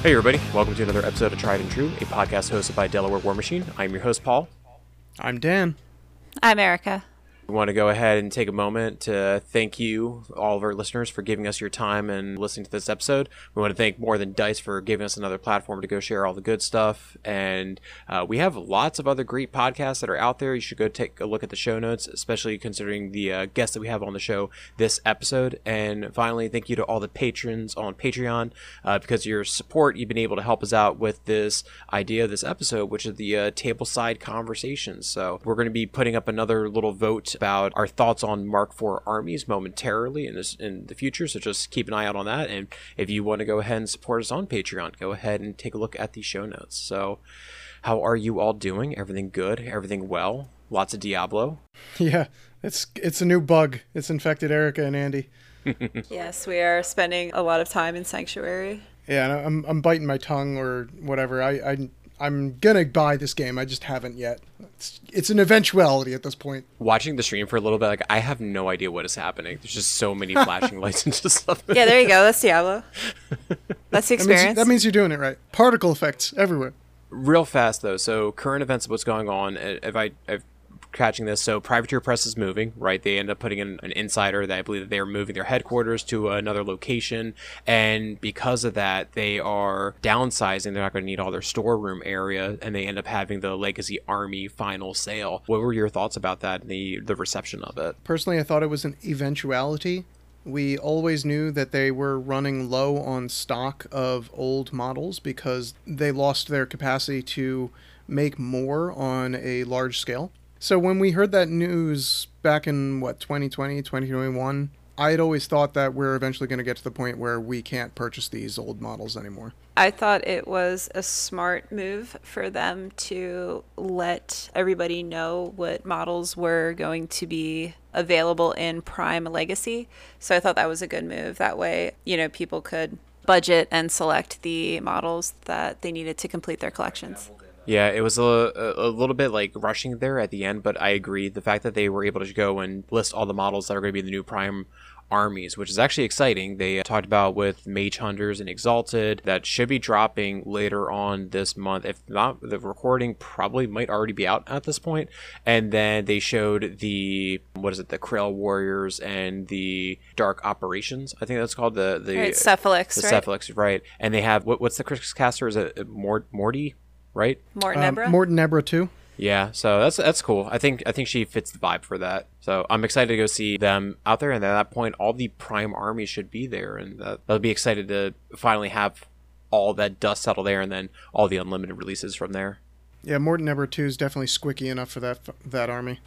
Hey everybody, welcome to another episode of Tried and True, a podcast hosted by Delaware War Machine. I'm your host, Paul. I'm Dan. I'm Erica. We want to go ahead and take a moment to thank you, all of our listeners, for giving us your time and listening to this episode. We want to thank More Than Dice for giving us another platform to go share all the good stuff. And we have lots of other great podcasts that are out there. You should go take a look at the show notes, especially considering the guests that we have on the show this episode. And finally, thank you to all the patrons on Patreon. Because of your support, you've been able to help us out with this idea, this episode, which is the tableside conversations. So we're going to be putting up another little vote about our thoughts on Mark IV armies momentarily in the future, so just keep an eye out on that. And if you want to go ahead and support us on Patreon, go ahead and take a look at the show notes. So how are you all doing? Everything good? Everything well? Lots of Diablo? Yeah, it's a new bug. It's infected Erica and Andy. Yes, we are spending a lot of time in Sanctuary. Yeah, and I'm biting my tongue or whatever. I'm gonna buy this game. I just haven't yet. It's an eventuality at this point. Watching the stream for a little bit, like, I have no idea what is happening. There's just so many flashing lights and just stuff. Yeah, there you go. That's Diablo. That's the experience. That means you're doing it right. Particle effects everywhere. Real fast though, so current events of what's going on. If catching this, so Privateer Press is moving, right? They end up putting in an insider that I believe that they are moving their headquarters to another location, and because of that, they are downsizing. They're not going to need all their storeroom area, and they end up having the Legacy Army final sale. What were your thoughts about that and the reception of it? Personally, I thought it was an eventuality. We always knew that they were running low on stock of old models because they lost their capacity to make more on a large scale. So when we heard that news back in, 2020, 2021, I had always thought that we're eventually going to get to the point where we can't purchase these old models anymore. I thought it was a smart move for them to let everybody know what models were going to be available in Prime Legacy. So I thought that was a good move. That way, people could budget and select the models that they needed to complete their collections. Yeah, it was a little bit like rushing there at the end, but I agree. The fact that they were able to go and list all the models that are going to be the new Prime armies, which is actually exciting. They talked about with Mage Hunters and Exalted that should be dropping later on this month. If not, the recording probably might already be out at this point. And then they showed the Krail Warriors and the Dark Operations. I think that's called the right, Cephalix, the Cephalix, right? And they have what's the Crix caster? Is it Morty? Right? Morton Nebra? Morton Nebra too. Yeah, so that's cool. I think she fits the vibe for that. So I'm excited to go see them out there, and at that point, all the Prime army should be there, and I'll be excited to finally have all that dust settle there, and then all the unlimited releases from there. Yeah, Morton Nebra 2 is definitely squicky enough for that army.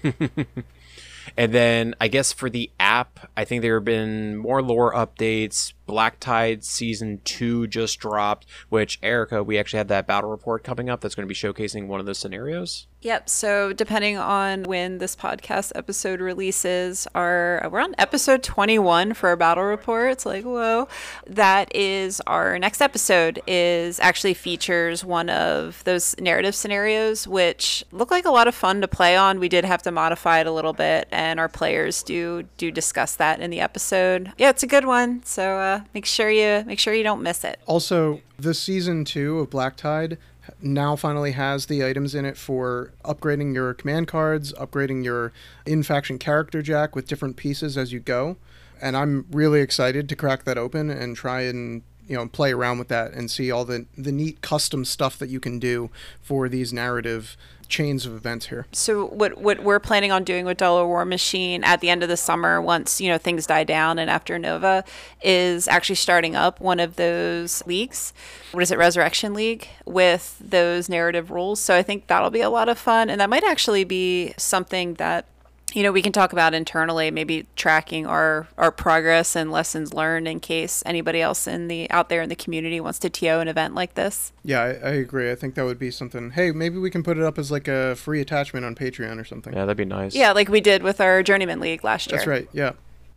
And then I guess for the app, I think there have been more lore updates. Black Tide Season 2 just dropped, which, Erica, we actually had that battle report coming up that's going to be showcasing one of those scenarios. Yep, so depending on when this podcast episode releases, we're on episode 21 for our battle report. It's like, whoa. That is our next episode, actually features one of those narrative scenarios, which look like a lot of fun to play on. We did have to modify it a little bit, and our players do discuss that in the episode. Yeah, it's a good one, so make sure you don't miss it. Also, the Season 2 of Black Tide now finally has the items in it for upgrading your command cards, upgrading your in-faction character jack with different pieces as you go. And I'm really excited to crack that open and try and play around with that and see all the neat custom stuff that you can do for these narrative chains of events here. So what we're planning on doing with Delaware War Machine at the end of the summer, once things die down and after Nova, is actually starting up one of those leagues. What is it, Resurrection League, with those narrative rules. So I think that'll be a lot of fun, and that might actually be something that we can talk about internally, maybe tracking our progress and lessons learned in case anybody else out there in the community wants to TO an event like this. Yeah, I agree. I think that would be something. Hey, maybe we can put it up as like a free attachment on Patreon or something. Yeah, that'd be nice. Yeah, like we did with our Journeyman League last year. That's right, yeah.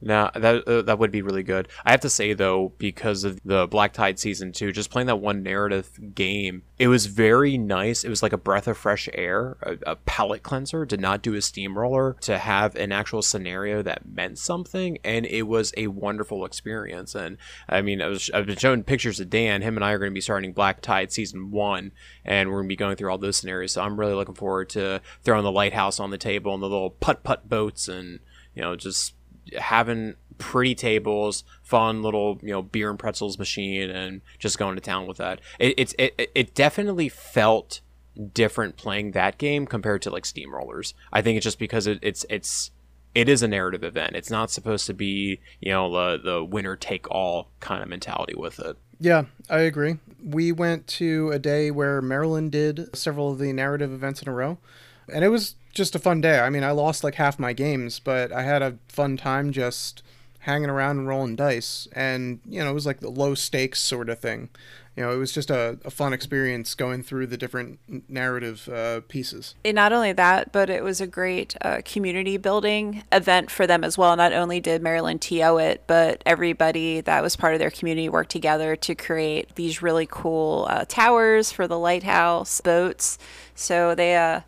Now that would be really good. I have to say though, because of the Black Tide Season 2, just playing that one narrative game, it was very nice. It was like a breath of fresh air, a palate cleanser, to not do a steamroller, to have an actual scenario that meant something, and it was a wonderful experience. And I mean, I've been showing pictures of Dan. Him and I are going to be starting Black Tide Season 1, and we're going to be going through all those scenarios. So I'm really looking forward to throwing the lighthouse on the table and the little putt-putt boats, and just having pretty tables, fun little beer and pretzels machine, and just going to town with that. It definitely felt different playing that game compared to like Steamrollers. I think it's just because it is a narrative event. It's not supposed to be the winner take all kind of mentality with it. Yeah, I agree. We went to a day where Maryland did several of the narrative events in a row, and it was just a fun day. I mean, I lost like half my games, but I had a fun time just hanging around and rolling dice. And, it was like the low stakes sort of thing. It was just a fun experience going through the different narrative pieces. And not only that, but it was a great community building event for them as well. Not only did Maryland TO it, but everybody that was part of their community worked together to create these really cool towers for the lighthouse, boats. So their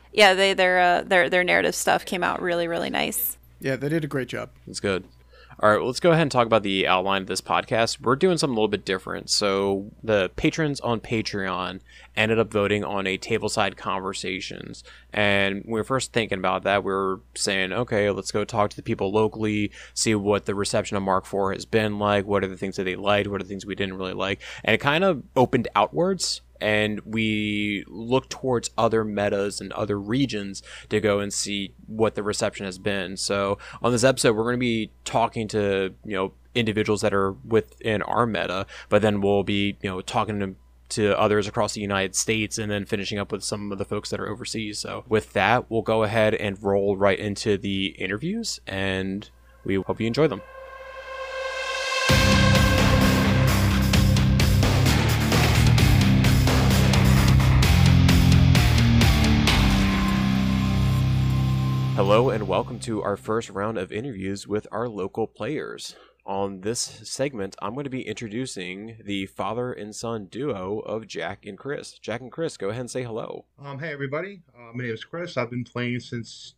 narrative stuff came out really, really nice. Yeah, they did a great job. It's good. All right, well, let's go ahead and talk about the outline of this podcast. We're doing something a little bit different. So the patrons on Patreon ended up voting on a tableside conversations. And when we were first thinking about that, we were saying, okay, let's go talk to the people locally, see what the reception of Mark IV has been like. What are the things that they liked? What are the things we didn't really like? And it kind of opened outwards. And we look towards other metas and other regions to go and see what the reception has been. So on this episode, we're going to be talking to, individuals that are within our meta, but then we'll be, talking to others across the United States, and then finishing up with some of the folks that are overseas. So with that, we'll go ahead and roll right into the interviews, and we hope you enjoy them. Hello and welcome to our first round of interviews with our local players. On this segment, I'm going to be introducing the father and son duo of Jack and Chris. Jack and Chris, go ahead and say hello. Hey everybody, my name is Chris. I've been playing since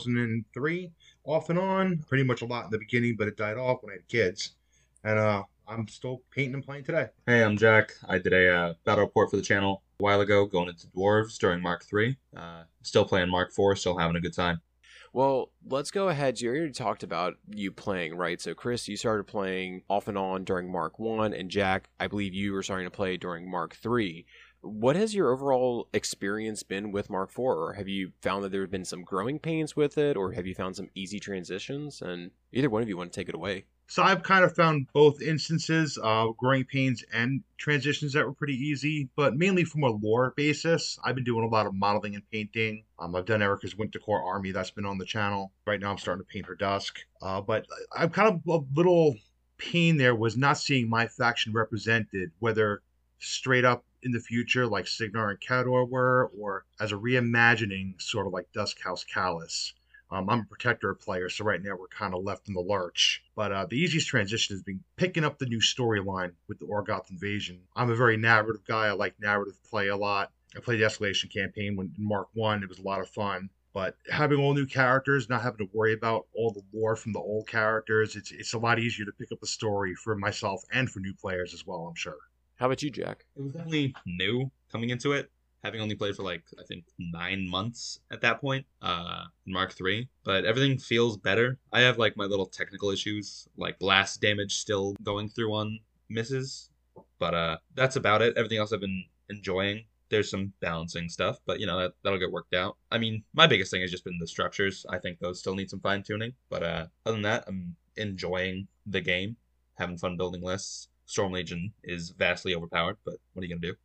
2003, off and on, pretty much a lot in the beginning, but it died off when I had kids. And I'm still painting and playing today. Hey, I'm Jack. I did a battle report for the channel a while ago, going into Dwarves during Mark III. Still playing Mark IV, still having a good time. Well, let's go ahead. You already talked about you playing, right? So, Chris, you started playing off and on during Mark I, and Jack, I believe you were starting to play during Mark III. What has your overall experience been with Mark IV? Or have you found that there have been some growing pains with it, or have you found some easy transitions? And either one of you want to take it away. So I've kind of found both instances of growing pains and transitions that were pretty easy, but mainly from a lore basis. I've been doing a lot of modeling and painting. I've done Erica's Winter Corps Army. That's been on the channel. Right now I'm starting to paint her Dusk. But I'm kind of a little pain there was not seeing my faction represented, whether straight up in the future like Cygnar and Khador were, or as a reimagining sort of like Dusk House Callus. I'm a Protector player, so right now we're kind of left in the lurch. But the easiest transition has been picking up the new storyline with the Orgoth invasion. I'm a very narrative guy. I like narrative play a lot. I played the Escalation campaign in Mark 1. It was a lot of fun. But having all new characters, not having to worry about all the lore from the old characters, it's a lot easier to pick up the story for myself and for new players as well, I'm sure. How about you, Jack? It was definitely new coming into it, having only played for I think 9 months at that point, in Mark III. But everything feels better. I have my little technical issues, like blast damage still going through on misses. But that's about it. Everything else I've been enjoying. There's some balancing stuff, but that'll get worked out. I mean, my biggest thing has just been the structures. I think those still need some fine tuning. But other than that, I'm enjoying the game, having fun building lists. Storm Legion is vastly overpowered, but what are you going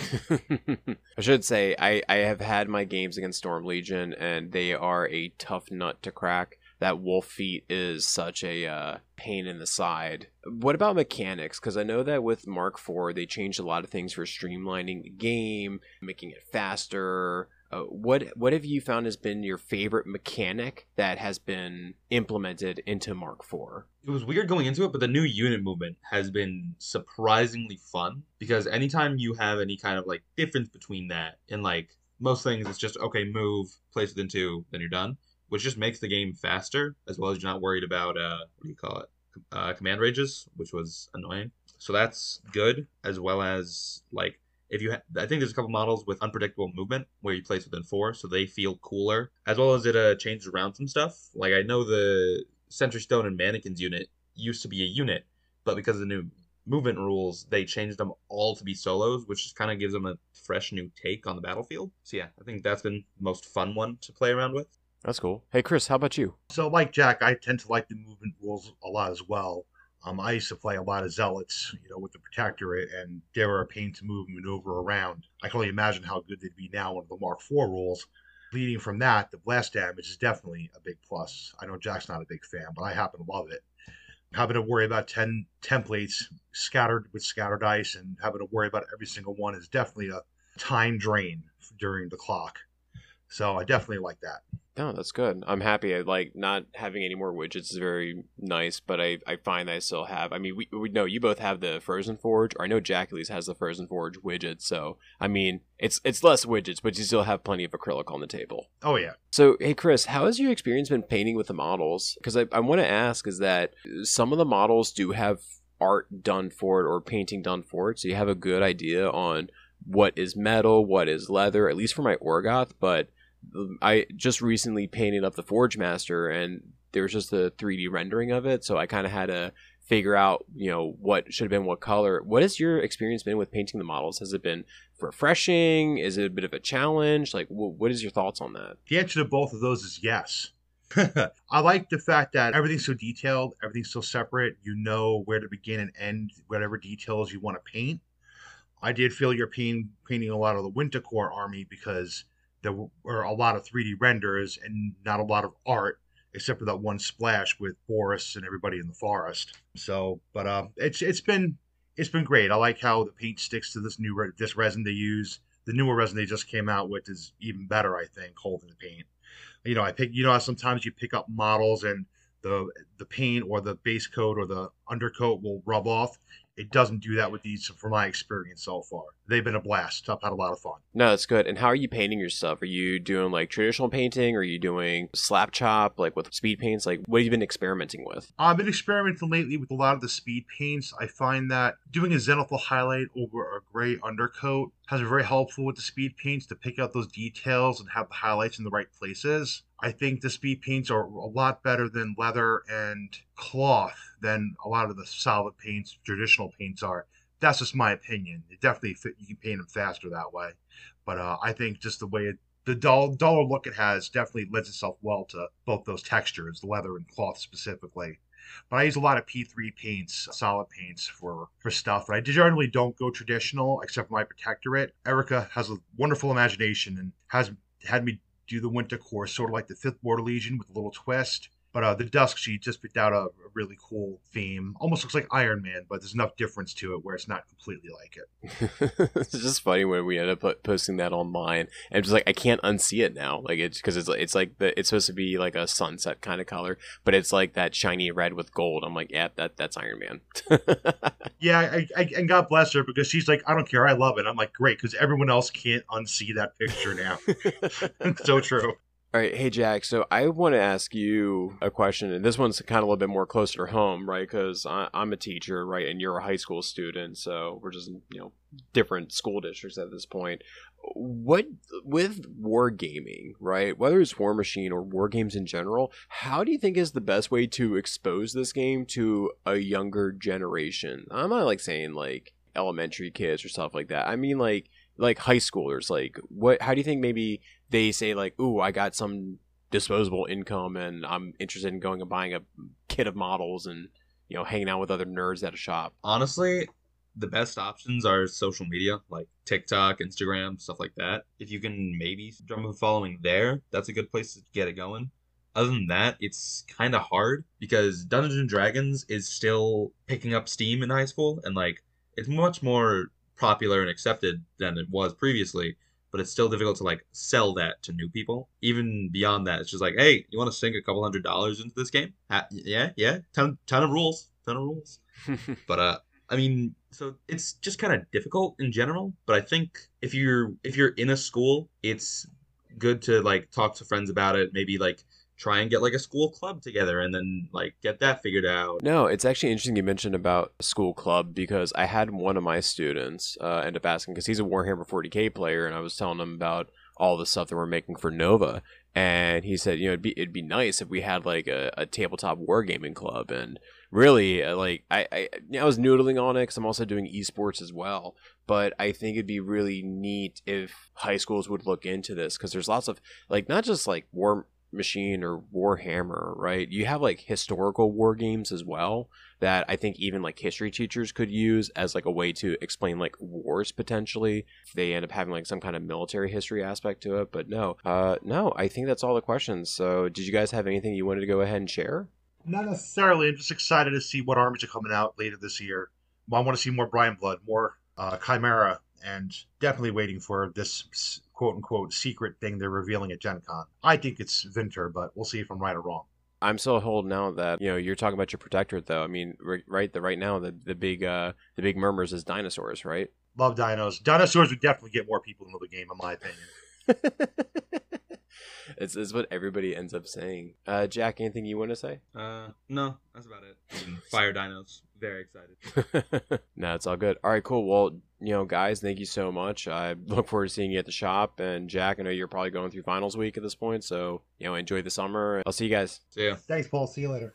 to do? I should say, I have had my games against Storm Legion, and they are a tough nut to crack. That wolf feat is such a pain in the side. What about mechanics? Because I know that with Mark IV, they changed a lot of things for streamlining the game, making it faster, what have you found has been your favorite mechanic that has been implemented into Mark IV? It was weird going into it, but the new unit movement has been surprisingly fun because anytime you have any kind of like difference between that and like most things, it's just okay, move, place within 2, then you're done, which just makes the game faster as well as you're not worried about what do you call it, command rages, which was annoying. So that's good, as well as like if you I think there's a couple models with unpredictable movement where you place within 4, so they feel cooler, as well as it changes around some stuff. Like I know the Sentry Stone and Mannequins unit used to be a unit, but because of the new movement rules, they changed them all to be solos, which just kind of gives them a fresh new take on the battlefield. So yeah, I think that's been the most fun one to play around with. That's cool. Hey, Chris, how about you? So, like Jack, I tend to like the movement rules a lot as well. I used to play a lot of Zealots, with the Protectorate, and they were a pain to move and maneuver around. I can only imagine how good they'd be now under the Mark IV rules. Leading from that, the blast damage is definitely a big plus. I know Jack's not a big fan, but I happen to love it. Having to worry about 10 templates scattered with scatter dice and having to worry about every single one is definitely a time drain during the clock. So I definitely like that. No, that's good. I'm happy. I like not having any more widgets is very nice, but I find that I still have. I mean, we know you both have the Frozen Forge, or I know Jack at least has the Frozen Forge widget. So I mean, it's less widgets, but you still have plenty of acrylic on the table. Oh yeah. So hey, Chris, how has your experience been painting with the models? Because I want to ask is that some of the models do have art done for it or painting done for it, so you have a good idea on what is metal, what is leather, at least for my Orgoth, but I just recently painted up the Forge Master and there's just a 3D rendering of it, so I kind of had to figure out, what should have been what color. What has your experience been with painting the models? Has it been refreshing? Is it a bit of a challenge? Like, what is your thoughts on that? The answer to both of those is yes. I like the fact that everything's so detailed, everything's so separate, you know where to begin and end whatever details you want to paint. I did feel your pain painting a lot of the Winter Corps army because there were a lot of 3D renders and not a lot of art, except for that one splash with Boris and everybody in the forest. So, but it's been great. I like how the paint sticks to this resin they use. The newer resin they just came out with is even better, I think, holding the paint. How sometimes you pick up models and the paint or the base coat or the undercoat will rub off. It doesn't do that with these, from my experience so far. They've been a blast. I've had a lot of fun. No, that's good. And how are you painting your stuff? Are you doing like traditional painting? Or are you doing slap chop, like with speed paints? Like, what have you been experimenting with? I've been experimenting lately with a lot of the speed paints. I find that doing a zenithal highlight over a gray undercoat has been very helpful with the speed paints to pick out those details and have the highlights in the right places. I think the speed paints are a lot better than leather and cloth than a lot of the solid paints, traditional paints are. That's just my opinion. It definitely you can paint them faster that way. But I think just the way the duller look it has definitely lends itself well to both those textures, leather and cloth specifically. But I use a lot of P3 paints, solid paints for stuff. But I generally don't go traditional, except for my Protectorate. Erica has a wonderful imagination and has had me do the Winter Corps, sort of like the 5th Border Legion with a little twist. But the Dusk, she just picked out a really cool theme. Almost looks like Iron Man, but there's enough difference to it where it's not completely like it. It's just funny when we end up posting that online, and just like I can't unsee it now. Like it's because it's like it's supposed to be like a sunset kind of color, but it's like that shiny red with gold. I'm like, yeah, that's Iron Man. Yeah, and God bless her because she's like, I don't care, I love it. I'm like, great, because everyone else can't unsee that picture now. It's so true. All right, hey Jack, so I want to ask you a question, and this one's kind of a little bit more closer to home, right? Because I'm a teacher, right, and you're a high school student, so we're just, different school districts at this point. What, with wargaming, right, whether it's War Machine or war games in general, how do you think is the best way to expose this game to a younger generation? I'm not like saying like elementary kids or stuff like that. I mean like high schoolers. Like, how do you think maybe they say like, ooh, I got some disposable income and I'm interested in going and buying a kit of models and hanging out with other nerds at a shop? Honestly, the best options are social media like TikTok, Instagram, stuff like that. If you can maybe drum a following there, that's a good place to get it going. Other than that, it's kind of hard because Dungeons and Dragons is still picking up steam in high school, and like it's much more popular and accepted than it was previously. but it's still difficult to like sell that to new people. Even beyond that, it's just like, hey, you want to sink a couple $100s into this game? Yeah, ton of rules, ton of rules. But I mean, so it's just kind of difficult in general. But I think if you're in a school, it's good to like talk to friends about it. Maybe like try and get like a school club together and then like get that figured out. No, it's actually interesting you mentioned about school club because I had one of my students end up asking because he's a Warhammer 40K player, and I was telling him about all the stuff that we're making for Nova, and he said, you know, it'd be nice if we had like a tabletop wargaming club. And really, like I was noodling on it because I'm also doing esports as well. But I think it'd be really neat if high schools would look into this because there's lots of like not just like War Machine or Warhammer, right? You have like historical war games as well that I think even like history teachers could use as like a way to explain like wars potentially if they end up having like some kind of military history aspect to it. But no, I think that's all the questions. So did you guys have anything you wanted to go ahead and share? Not necessarily. I'm just excited to see what armies are coming out later this year. I want to see more Brian Blood, more Chimera, and definitely waiting for this quote-unquote secret thing they're revealing at Gen Con. I think it's Vinter, but we'll see if I'm right or wrong. I'm still holding out that, you know, you're talking about your protectorate though. I mean, right now the big murmurs is dinosaurs, right? Love dinos. Dinosaurs would definitely get more people into the game, in my opinion. It's what everybody ends up saying. Jack, anything you want to say? No, that's about it. Fire dinos. Very excited. No, it's all good. All right, cool. Well, you know, guys, thank you so much. I look forward to seeing you at the shop. And Jack, I know you're probably going through finals week at this point, so, you know, enjoy the summer. I'll see you guys. See ya. Thanks, Paul. See you later.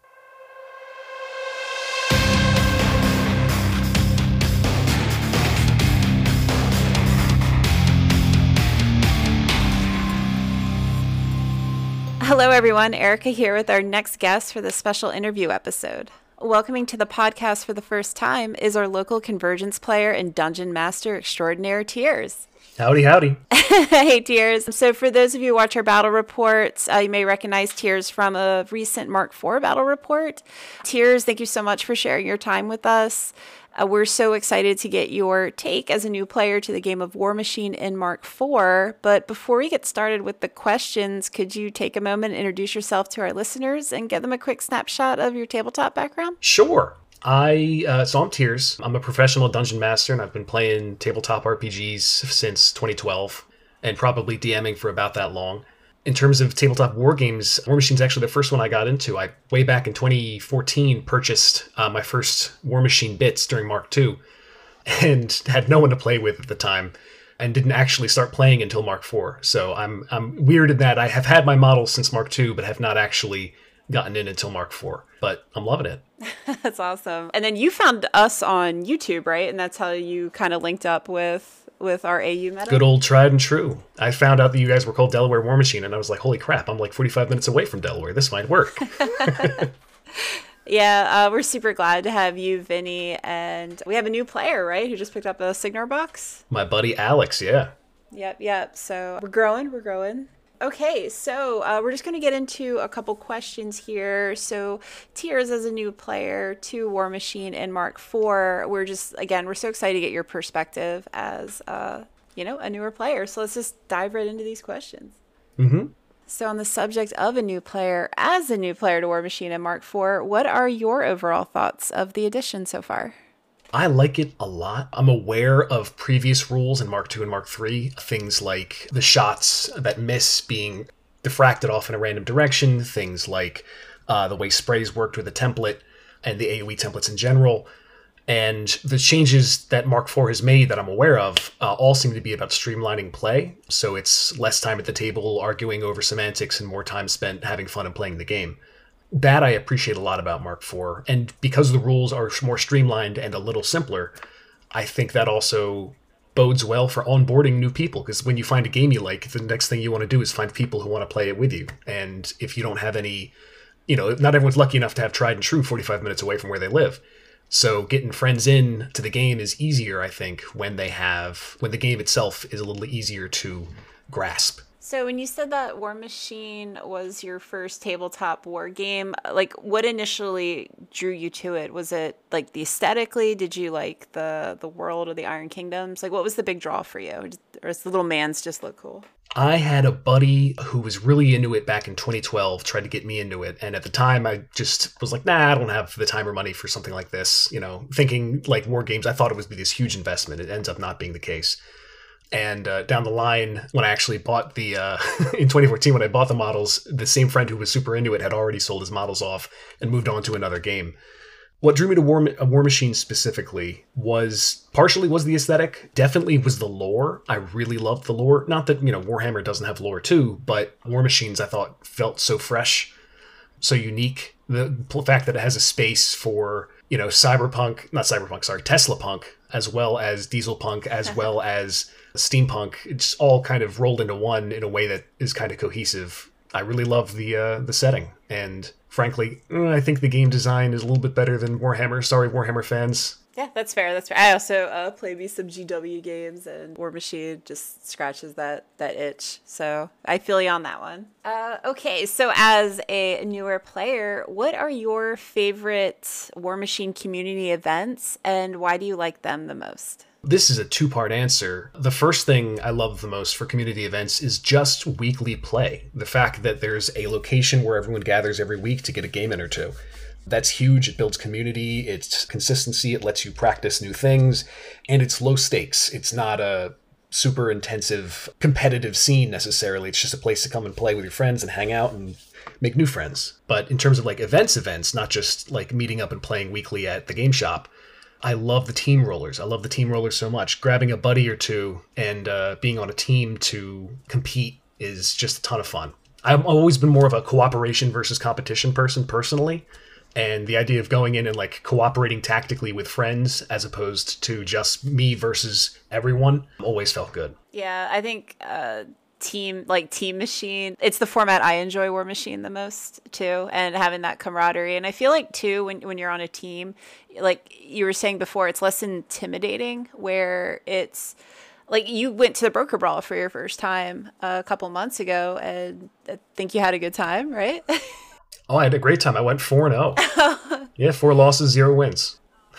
Hello, everyone. Erica here with our next guest for this special interview episode. Welcoming to the podcast for the first time is our local Convergence player and Dungeon Master extraordinaire, Tears. Howdy, howdy. Hey, Tears. So for those of you who watch our battle reports, you may recognize Tears from a recent Mark IV battle report. Tears, thank you so much for sharing your time with us. We're so excited to get your take as a new player to the game of War Machine in Mark IV. But before we get started with the questions, could you take a moment and introduce yourself to our listeners and give them a quick snapshot of your tabletop background? Sure. So I'm Tears. I'm a professional dungeon master, and I've been playing tabletop RPGs since 2012, and probably DMing for about that long. In terms of tabletop war games, War Machine's actually the first one I got into. I, way back in 2014, purchased my first War Machine bits during Mark II, and had no one to play with at the time, and didn't actually start playing until Mark IV. So I'm weird in that I have had my models since Mark II, but have not actually gotten in until Mark IV. But I'm loving it. That's awesome. And then you found us on YouTube, right? And that's how you kind of linked up with our AU meta? Good old tried and true. I found out that you guys were called Delaware War Machine, and I was like, holy crap, I'm like 45 minutes away from Delaware. This might work. Yeah, we're super glad to have you, Vinny. And we have a new player, right, who just picked up a Signar box? My buddy Alex, yeah. Yep. So we're growing. Okay, so we're just going to get into a couple questions here. So Tears, as a new player to War Machine and Mark IV, we're so excited to get your perspective as, a newer player. So let's just dive right into these questions. Mm-hmm. So on the subject of a new player, as a new player to War Machine and Mark IV, what are your overall thoughts of the edition so far? I like it a lot. I'm aware of previous rules in Mark II and Mark III, things like the shots that miss being diffracted off in a random direction, things like the way sprays worked with the template and the AoE templates in general. And the changes that Mark IV has made that I'm aware of all seem to be about streamlining play. So it's less time at the table arguing over semantics and more time spent having fun and playing the game. That I appreciate a lot about Mark IV. And because the rules are more streamlined and a little simpler, I think that also bodes well for onboarding new people. Because when you find a game you like, the next thing you want to do is find people who want to play it with you. And if you don't have any, not everyone's lucky enough to have tried and true 45 minutes away from where they live. So getting friends in to the game is easier, I think, when the game itself is a little easier to grasp. So when you said that War Machine was your first tabletop war game, like what initially drew you to it? Was it like the aesthetically? Did you like the world of the Iron Kingdoms? Like what was the big draw for you? or does the little mans just look cool? I had a buddy who was really into it back in 2012, tried to get me into it. And at the time, I just was like, nah, I don't have the time or money for something like this. You know, thinking like war games, I thought it would be this huge investment. It ends up not being the case. And down the line, when I actually bought the, in 2014, when I bought the models, the same friend who was super into it had already sold his models off and moved on to another game. What drew me to War Machine specifically was partially the aesthetic, definitely was the lore. I really loved the lore. Not that, you know, Warhammer doesn't have lore too, but War Machines I thought felt so fresh, so unique. The fact that it has a space for, you know, Tesla Punk, as well as Diesel Punk, as well as steampunk. It's all kind of rolled into one in a way that is kind of cohesive. I really love the setting, and frankly, I think the game design is a little bit better than Warhammer. Sorry, Warhammer fans. Yeah, that's fair. That's fair. I also play me some GW games, and War Machine just scratches that itch. So I feel you on that one. Okay, so as a newer player, what are your favorite War Machine community events, and why do you like them the most? This is a two-part answer. The first thing I love the most for community events is just weekly play. The fact that there's a location where everyone gathers every week to get a game in or two. That's huge. It builds community, it's consistency, it lets you practice new things, and it's low stakes. It's not a super intensive competitive scene necessarily. It's just a place to come and play with your friends and hang out and make new friends. But in terms of like events, not just like meeting up and playing weekly at the game shop, I love the team rollers. I love the team rollers so much. Grabbing a buddy or two and being on a team to compete is just a ton of fun. I've always been more of a cooperation versus competition person personally. And the idea of going in and like cooperating tactically with friends as opposed to just me versus everyone always felt good. Yeah, I think Team Machine, it's the format I enjoy War Machine the most too, and having that camaraderie. And I feel like too, when you're on a team, like you were saying before, it's less intimidating, where it's like you went to the Broker Brawl for your first time a couple months ago, and I think you had a good time, right? Oh, I had a great time. I went 4-0. Yeah, 4 losses, 0 wins.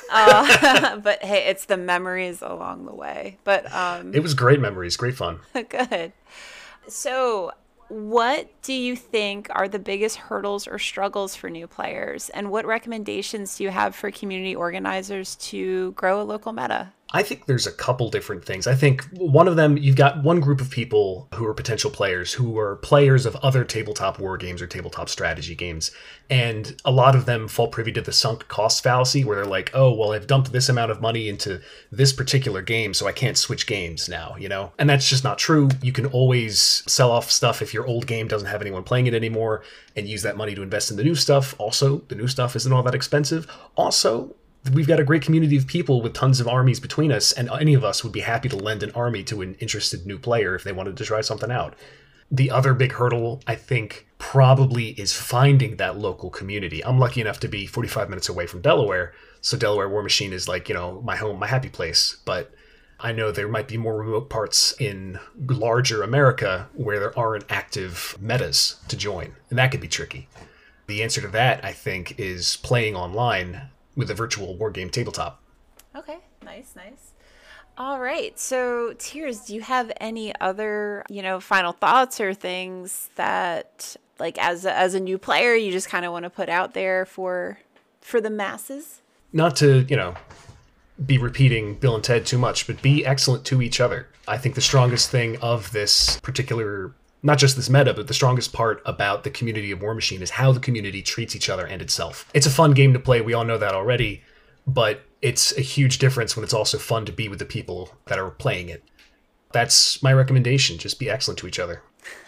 But hey, it's the memories along the way. But it was great memories, great fun. Good. So, what do you think are the biggest hurdles or struggles for new players, and what recommendations do you have for community organizers to grow a local meta? I think there's a couple different things. I think one of them, you've got one group of people who are potential players, who are players of other tabletop war games or tabletop strategy games. And a lot of them fall privy to the sunk cost fallacy, where they're like, oh, well, I've dumped this amount of money into this particular game, so I can't switch games now, you know? And that's just not true. You can always sell off stuff if your old game doesn't have anyone playing it anymore, and use that money to invest in the new stuff. Also, the new stuff isn't all that expensive. Also, we've got a great community of people with tons of armies between us, and any of us would be happy to lend an army to an interested new player if they wanted to try something out. The other big hurdle, I think, probably is finding that local community. I'm lucky enough to be 45 minutes away from Delaware, so Delaware War Machine is like, you know, my home, my happy place. But I know there might be more remote parts in larger America where there aren't active metas to join, and that could be tricky. The answer to that, I think, is playing online with a virtual war game tabletop. Okay, nice. All right, so Tears, do you have any other, final thoughts or things that, like, as a new player, you just kind of want to put out there for the masses? Not to, be repeating Bill and Ted too much, but be excellent to each other. I think the strongest thing of this particular, not just this meta, but the strongest part about the community of War Machine is how the community treats each other and itself. It's a fun game to play, we all know that already, but it's a huge difference when it's also fun to be with the people that are playing it. That's my recommendation, just be excellent to each other.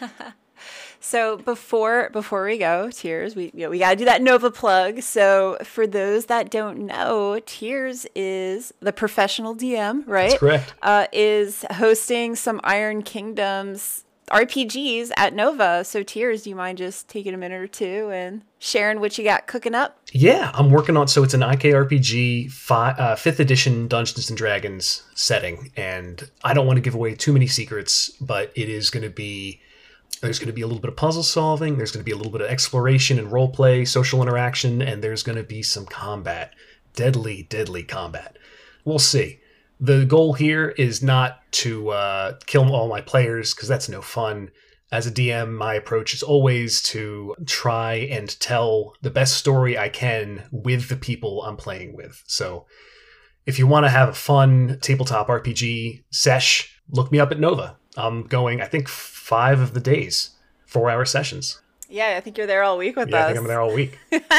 So before we go, Tears, we got to do that Nova plug. So for those that don't know, Tears is the professional DM, right? That's correct. Is hosting some Iron Kingdoms RPGs at Nova. So Tears, do you mind just taking a minute or two and sharing what you got cooking up? Yeah, I'm working on, so it's an IKRPG 5th edition Dungeons & Dragons setting, and I don't want to give away too many secrets, but it is going to be, there's going to be a little bit of puzzle solving, there's going to be a little bit of exploration and role play, social interaction, and there's going to be some combat. Deadly combat. We'll see. The goal here is not to kill all my players, because that's no fun. As a DM, my approach is always to try and tell the best story I can with the people I'm playing with. So if you want to have a fun tabletop RPG sesh, look me up at Nova. I'm going, I think, 5 of the days, 4-hour sessions. Yeah, I think you're there all week with us. Yeah, I think I'm there all week.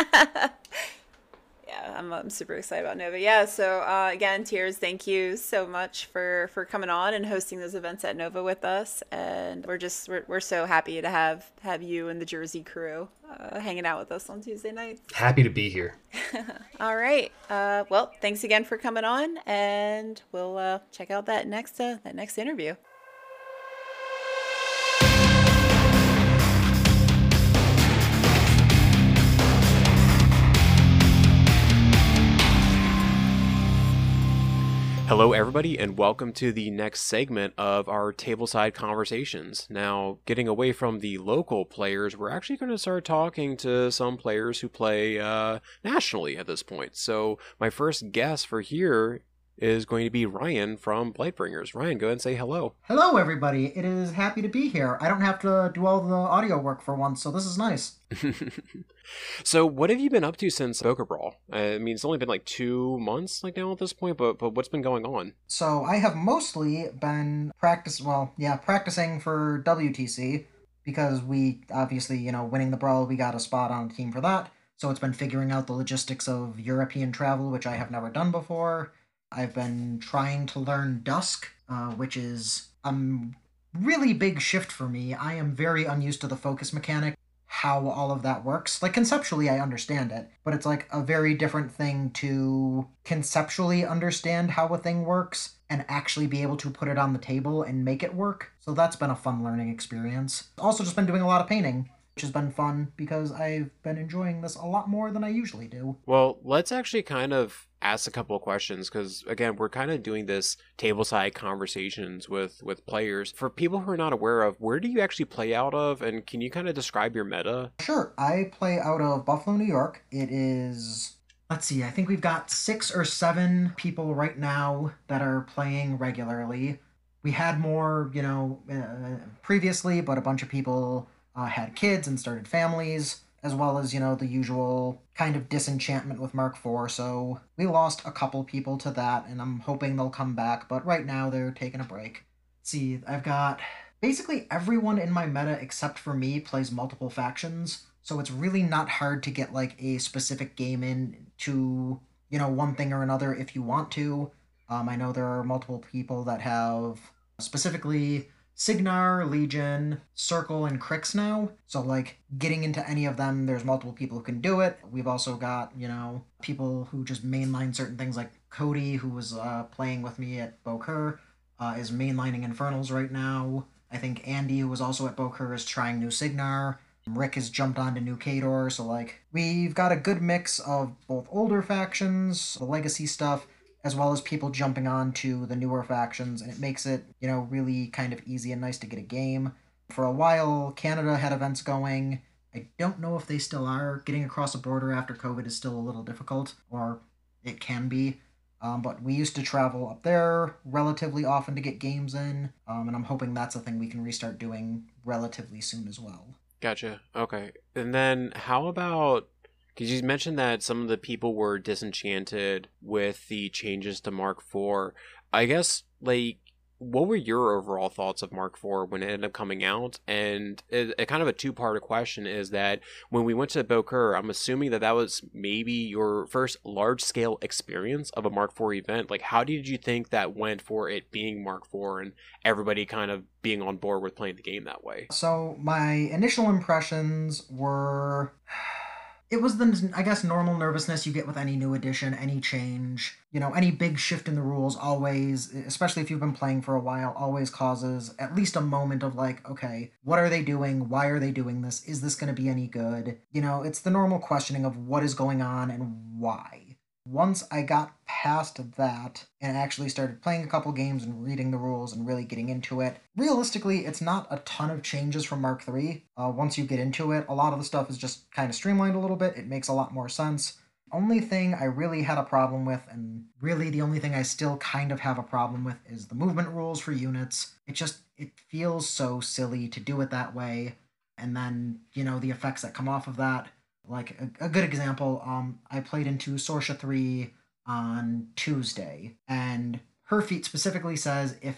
Yeah, I'm super excited about Nova. Yeah, so again, Tears, thank you so much for coming on and hosting those events at Nova with us. And we're so happy to have you and the Jersey crew hanging out with us on Tuesday nights. Happy to be here. All right. Well, thanks again for coming on, and we'll check out that next interview. Hello, everybody, and welcome to the next segment of our Tableside Conversations. Now, getting away from the local players, we're actually going to start talking to some players who play nationally at this point. So, my first guest for here is going to be Ryan from Blightbringers. Ryan, go ahead and say hello. Hello, everybody. It is happy to be here. I don't have to do all the audio work for once, so this is nice. So, what have you been up to since Boca Brawl? I mean, it's only been like 2 months, now at this point, but what's been going on? So, I have mostly been practicing for WTC, because we, obviously, winning the Brawl, we got a spot on the team for that. So, it's been figuring out the logistics of European travel, which I have never done before. I've been trying to learn Dusk, which is a really big shift for me. I am very unused to the focus mechanic, how all of that works. Like, conceptually, I understand it, but it's like a very different thing to conceptually understand how a thing works and actually be able to put it on the table and make it work. So that's been a fun learning experience. Also just been doing a lot of painting, which has been fun because I've been enjoying this a lot more than I usually do. Well, let's actually kind of ask a couple of questions, because again, we're kind of doing this tableside conversations with players. For people who are not aware of, where do you actually play out of, and can you kind of describe your meta? Sure. I play out of Buffalo, New York. It is, let's see, I think we've got 6 or 7 people right now that are playing regularly. We had more, previously, but a bunch of people had kids and started families, as well as, the usual kind of disenchantment with Mark IV, so we lost a couple people to that, and I'm hoping they'll come back, but right now they're taking a break. Let's see, I've got basically everyone in my meta except for me plays multiple factions, so it's really not hard to get, like, a specific game in to, one thing or another if you want to. I know there are multiple people that have specifically Signar, Legion, Circle, and Crix now. So, like, getting into any of them, there's multiple people who can do it. We've also got, people who just mainline certain things, like Cody, who was playing with me at Bokur, is mainlining Infernals right now. I think Andy, who was also at Bokur, is trying new Signar. Rick has jumped onto new Khador, so, like, we've got a good mix of both older factions, the legacy stuff, as well as people jumping on to the newer factions, and it makes it, really kind of easy and nice to get a game. For a while, Canada had events going. I don't know if they still are. Getting across the border after COVID is still a little difficult, or it can be. But we used to travel up there relatively often to get games in, and I'm hoping that's a thing we can restart doing relatively soon as well. Gotcha. Okay. And then how about, because you mentioned that some of the people were disenchanted with the changes to Mark IV. I guess, like, what were your overall thoughts of Mark IV when it ended up coming out? And a kind of a two-part question is that when we went to Bokur, I'm assuming that was maybe your first large-scale experience of a Mark IV event. Like, how did you think that went for it being Mark IV and everybody kind of being on board with playing the game that way? So my initial impressions were... It was the, I guess, normal nervousness you get with any new edition, any change. Any big shift in the rules always, especially if you've been playing for a while, always causes at least a moment of like, okay, what are they doing? Why are they doing this? Is this going to be any good? It's the normal questioning of what is going on and why. Once I got past that and actually started playing a couple games and reading the rules and really getting into it, realistically, it's not a ton of changes from Mark III. Once you get into it, a lot of the stuff is just kind of streamlined a little bit. It makes a lot more sense. Only thing I really had a problem with, and really the only thing I still kind of have a problem with, is the movement rules for units. It feels so silly to do it that way, and then, the effects that come off of that. Like, a good example, I played into Sorsha 3 on Tuesday, and her feat specifically says if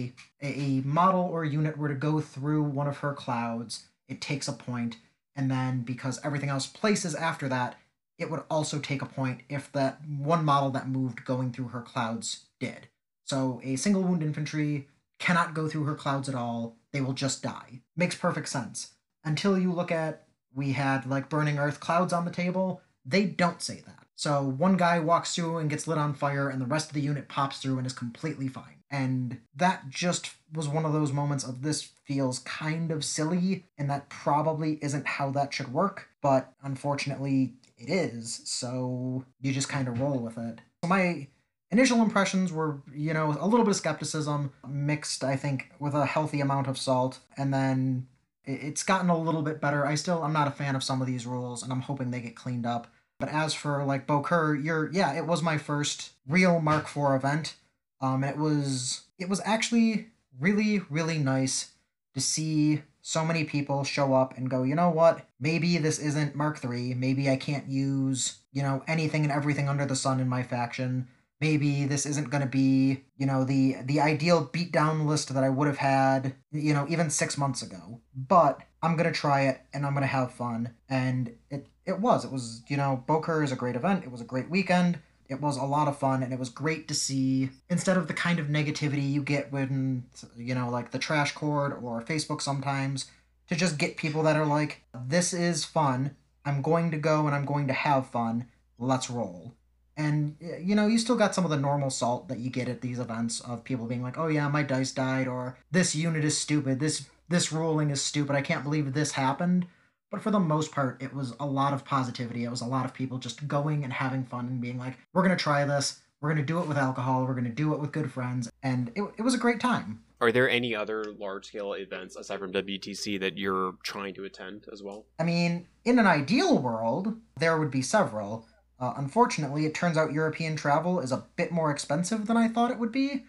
a model or unit were to go through one of her clouds, it takes a point, and then because everything else places after that, it would also take a point if that one model that moved going through her clouds did. So a single wound infantry cannot go through her clouds at all. They will just die. Makes perfect sense. Until you look at, we had like Burning Earth clouds on the table, they don't say that. So one guy walks through and gets lit on fire, and the rest of the unit pops through and is completely fine. And that just was one of those moments of this feels kind of silly, and that probably isn't how that should work, but unfortunately it is, so you just kind of roll with it. So my initial impressions were, a little bit of skepticism mixed, I think, with a healthy amount of salt, and then it's gotten a little bit better. I'm not a fan of some of these rules, and I'm hoping they get cleaned up. But as for like Bokur, it was my first real Mark IV event. And it was actually really, really nice to see so many people show up and go, you know what, maybe this isn't Mark III. Maybe I can't use, anything and everything under the sun in my faction. Maybe this isn't going to be, the ideal beatdown list that I would have had, even 6 months ago. But I'm going to try it, and I'm going to have fun. And it was, Bokur is a great event. It was a great weekend. It was a lot of fun, and it was great to see, instead of the kind of negativity you get when, like the Trash Cord or Facebook sometimes, to just get people that are like, this is fun, I'm going to go and I'm going to have fun, let's roll. And, you still got some of the normal salt that you get at these events of people being like, oh yeah, my dice died, or this unit is stupid, this ruling is stupid, I can't believe this happened. But for the most part, it was a lot of positivity. It was a lot of people just going and having fun and being like, we're going to try this. We're going to do it with alcohol. We're going to do it with good friends. And it was a great time. Are there any other large-scale events aside from WTC that you're trying to attend as well? I mean, in an ideal world, there would be several. Unfortunately, it turns out European travel is a bit more expensive than I thought it would be.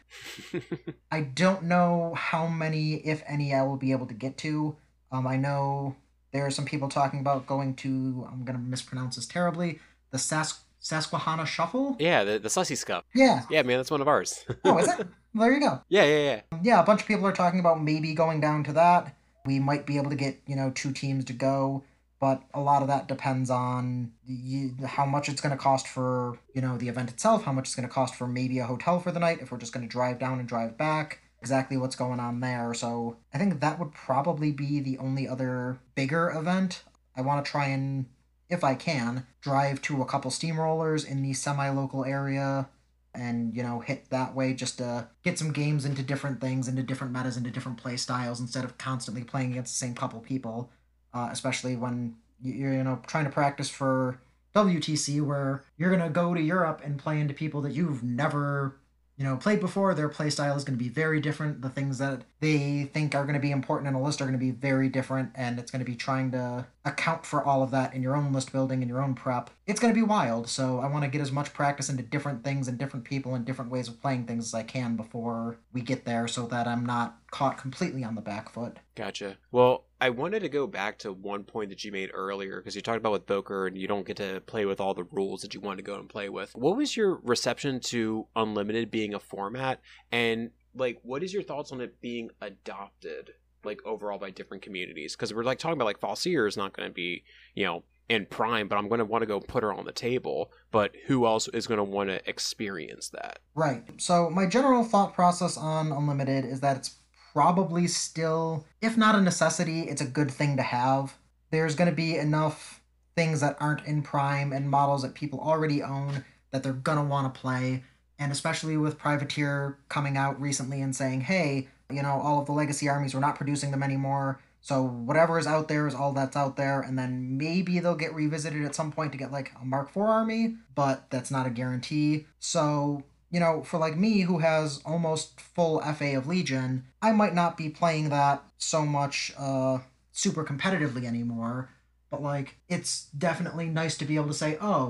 I don't know how many, if any, I will be able to get to. I know there are some people talking about going to, I'm going to mispronounce this terribly, the Susquehanna Shuffle? Yeah, the Sussy Scuff. Yeah. Yeah, man, that's one of ours. Oh, is it? There you go. Yeah. Yeah, a bunch of people are talking about maybe going down to that. We might be able to get, 2 teams to go, but a lot of that depends on how much it's going to cost for, the event itself, how much it's going to cost for maybe a hotel for the night, if we're just going to drive down and drive back. Exactly what's going on there. So I think that would probably be the only other bigger event. I want to try and, if I can, drive to a couple steamrollers in the semi-local area and, hit that way just to get some games into different things, into different metas, into different play styles instead of constantly playing against the same couple people, especially when you're, trying to practice for WTC where you're going to go to Europe and play into people that you've never played before. Their playstyle is going to be very different. The things that they think are going to be important in a list are going to be very different, and it's going to be trying to account for all of that in your own list building and your own prep. It's going to be wild, so I want to get as much practice into different things and different people and different ways of playing things as I can before we get there so that I'm not caught completely on the back foot. Gotcha. Well, I wanted to go back to one point that you made earlier, because you talked about with Bokur and you don't get to play with all the rules that you want to go and play with. What was your reception to Unlimited being a format? And, what is your thoughts on it being adopted, overall by different communities? Because we're, talking about, Falseer is not going to be, in Prime, but I'm going to want to go put her on the table. But who else is going to want to experience that? Right. So my general thought process on Unlimited is that it's probably still, if not a necessity, it's a good thing to have. There's going to be enough things that aren't in Prime and models that people already own that they're going to want to play. And especially with Privateer coming out recently and saying, hey, all of the legacy armies, we're not producing them anymore. So whatever is out there is all that's out there. And then maybe they'll get revisited at some point to get a Mark IV army, but that's not a guarantee. So for me, who has almost full FA of Legion, I might not be playing that so much super competitively anymore, but it's definitely nice to be able to say, oh,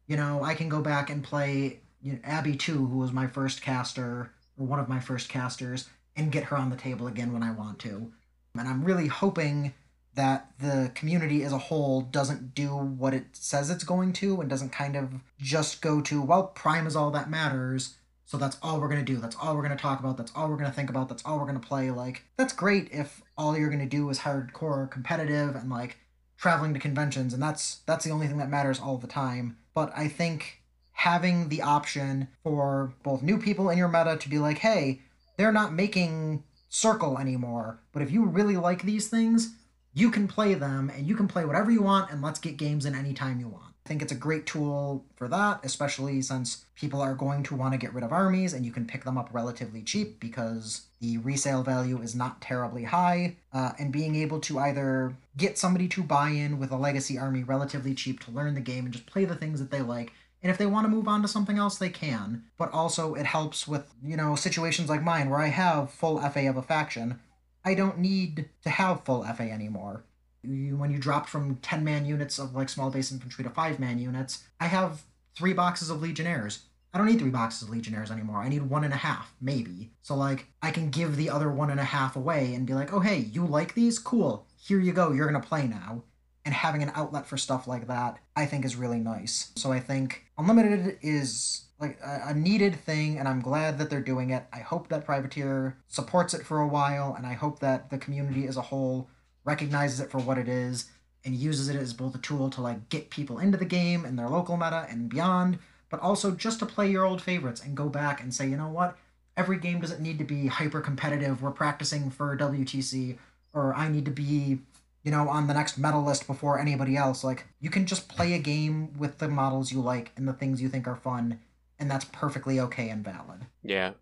I can go back and play Abby 2, who was my first caster, or one of my first casters, and get her on the table again when I want to. And I'm really hoping that the community as a whole doesn't do what it says it's going to and doesn't kind of just go to, well, Prime is all that matters, so that's all we're going to do. That's all we're going to talk about. That's all we're going to think about. That's all we're going to play. Like, that's great if all you're going to do is hardcore competitive and, like, traveling to conventions, and that's the only thing that matters all the time. But I think having the option for both new people in your meta to be like, hey, they're not making Circle anymore, but if you really like these things, you can play them, and you can play whatever you want, and let's get games in anytime you want. I think it's a great tool for that, especially since people are going to want to get rid of armies, and you can pick them up relatively cheap because the resale value is not terribly high, and being able to either get somebody to buy in with a legacy army relatively cheap to learn the game and just play the things that they like. And if they want to move on to something else, they can. But also it helps with, situations like mine where I have full FA of a faction. I don't need to have full FA anymore. When you dropped from 10-man units of like small base infantry to 5-man units, I have 3 boxes of Legionnaires. I don't need 3 boxes of Legionnaires anymore. I need 1.5, maybe. So like, I can give the other 1.5 away and be like, oh hey, you like these? Cool. Here you go, you're gonna play now. And having an outlet for stuff like that, I think is really nice. So I think Unlimited is like a needed thing, and I'm glad that they're doing it. I hope that Privateer supports it for a while, and I hope that the community as a whole recognizes it for what it is and uses it as both a tool to like get people into the game and their local meta and beyond, but also just to play your old favorites and go back and say, you know what? Every game doesn't need to be hyper competitive. We're practicing for WTC, or I need to be on the next medal list before anybody else. Like, you can just play a game with the models you like and the things you think are fun, and that's perfectly okay and valid. Yeah,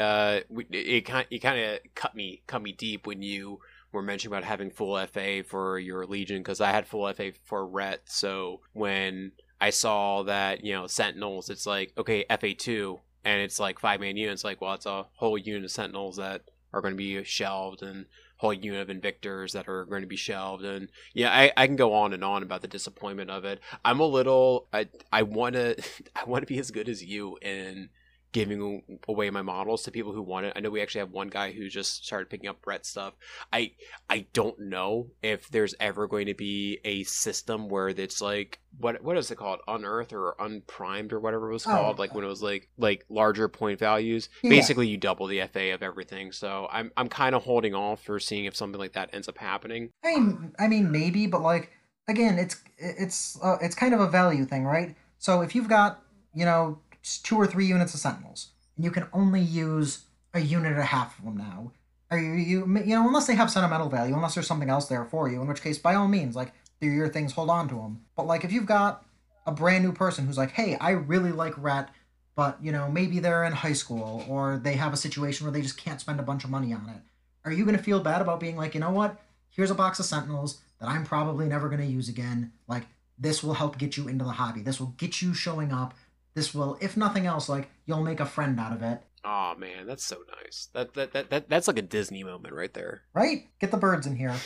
you kind of cut me deep when you were mentioning about having full FA for your Legion, because I had full FA for Ret. So when I saw that Sentinels, it's like, okay, FA2, and it's like 5-man units. Like, well, it's a whole unit of Sentinels that are going to be shelved, and whole unit of Invictors that are going to be shelved. And yeah, I can go on and on about the disappointment of it. I'm a little, I want to be as good as you in giving away my models to people who want it. I know we actually have one guy who just started picking up Brett stuff. I don't know if there's ever going to be a system where it's like, what is it called? Unearthed or unprimed or whatever it was called. Like when it was like larger point values. Yeah. Basically you double the FA of everything. So I'm kind of holding off for seeing if something like that ends up happening. I mean maybe, but like, again, it's kind of a value thing, right? So if you've got, 2 or 3 units of Sentinels, and you can only use a unit and a half of them now, or you unless they have sentimental value, unless there's something else there for you, in which case, by all means, like, they're your things, hold on to them. But like, if you've got a brand new person who's like, hey, I really like Ret, but maybe they're in high school, or they have a situation where they just can't spend a bunch of money on it, are you going to feel bad about being like, you know what, here's a box of Sentinels that I'm probably never going to use again, like, this will help get you into the hobby, this will get you showing up, this will, if nothing else, like, you'll make a friend out of it. Oh man, that's so nice. That's like a Disney moment right there. Right? Get the birds in here.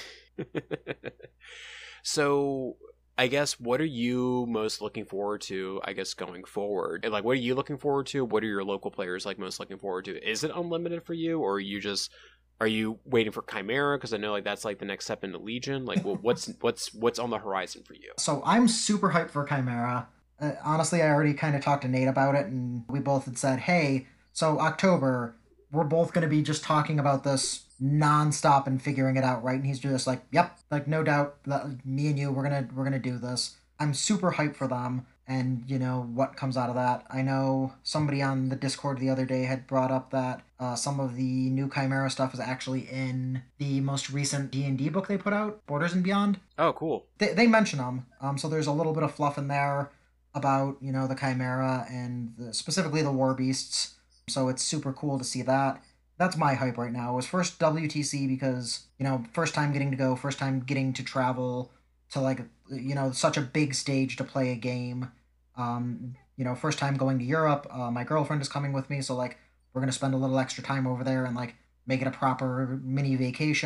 So, I guess, what are you most looking forward to, I guess, going forward? And, like, what are you looking forward to? What are your local players, like, most looking forward to? Is it Unlimited for you, or are you waiting for Chimera? Because I know, like, that's, like, the next step into Legion. Like, well, what's on the horizon for you? So, I'm super hyped for Chimera. Honestly, I already kind of talked to Nate about it, and we both had said, hey, so October, we're both going to be just talking about this nonstop and figuring it out, right? And he's just like, yep, like, no doubt, me and you, we're gonna do this. I'm super hyped for them, and what comes out of that. I know somebody on the Discord the other day had brought up that some of the new Chimera stuff is actually in the most recent D&D book they put out, Borders and Beyond. Oh, cool. They mention them, so there's a little bit of fluff in there about the Chimera and specifically the War Beasts, so it's super cool to see that. That's my hype right now. It was first WTC because first time getting to go, first time getting to travel to, like, such a big stage to play a game. First time going to Europe. My girlfriend is coming with me, so like, we're gonna spend a little extra time over there and like make it a proper mini vacation.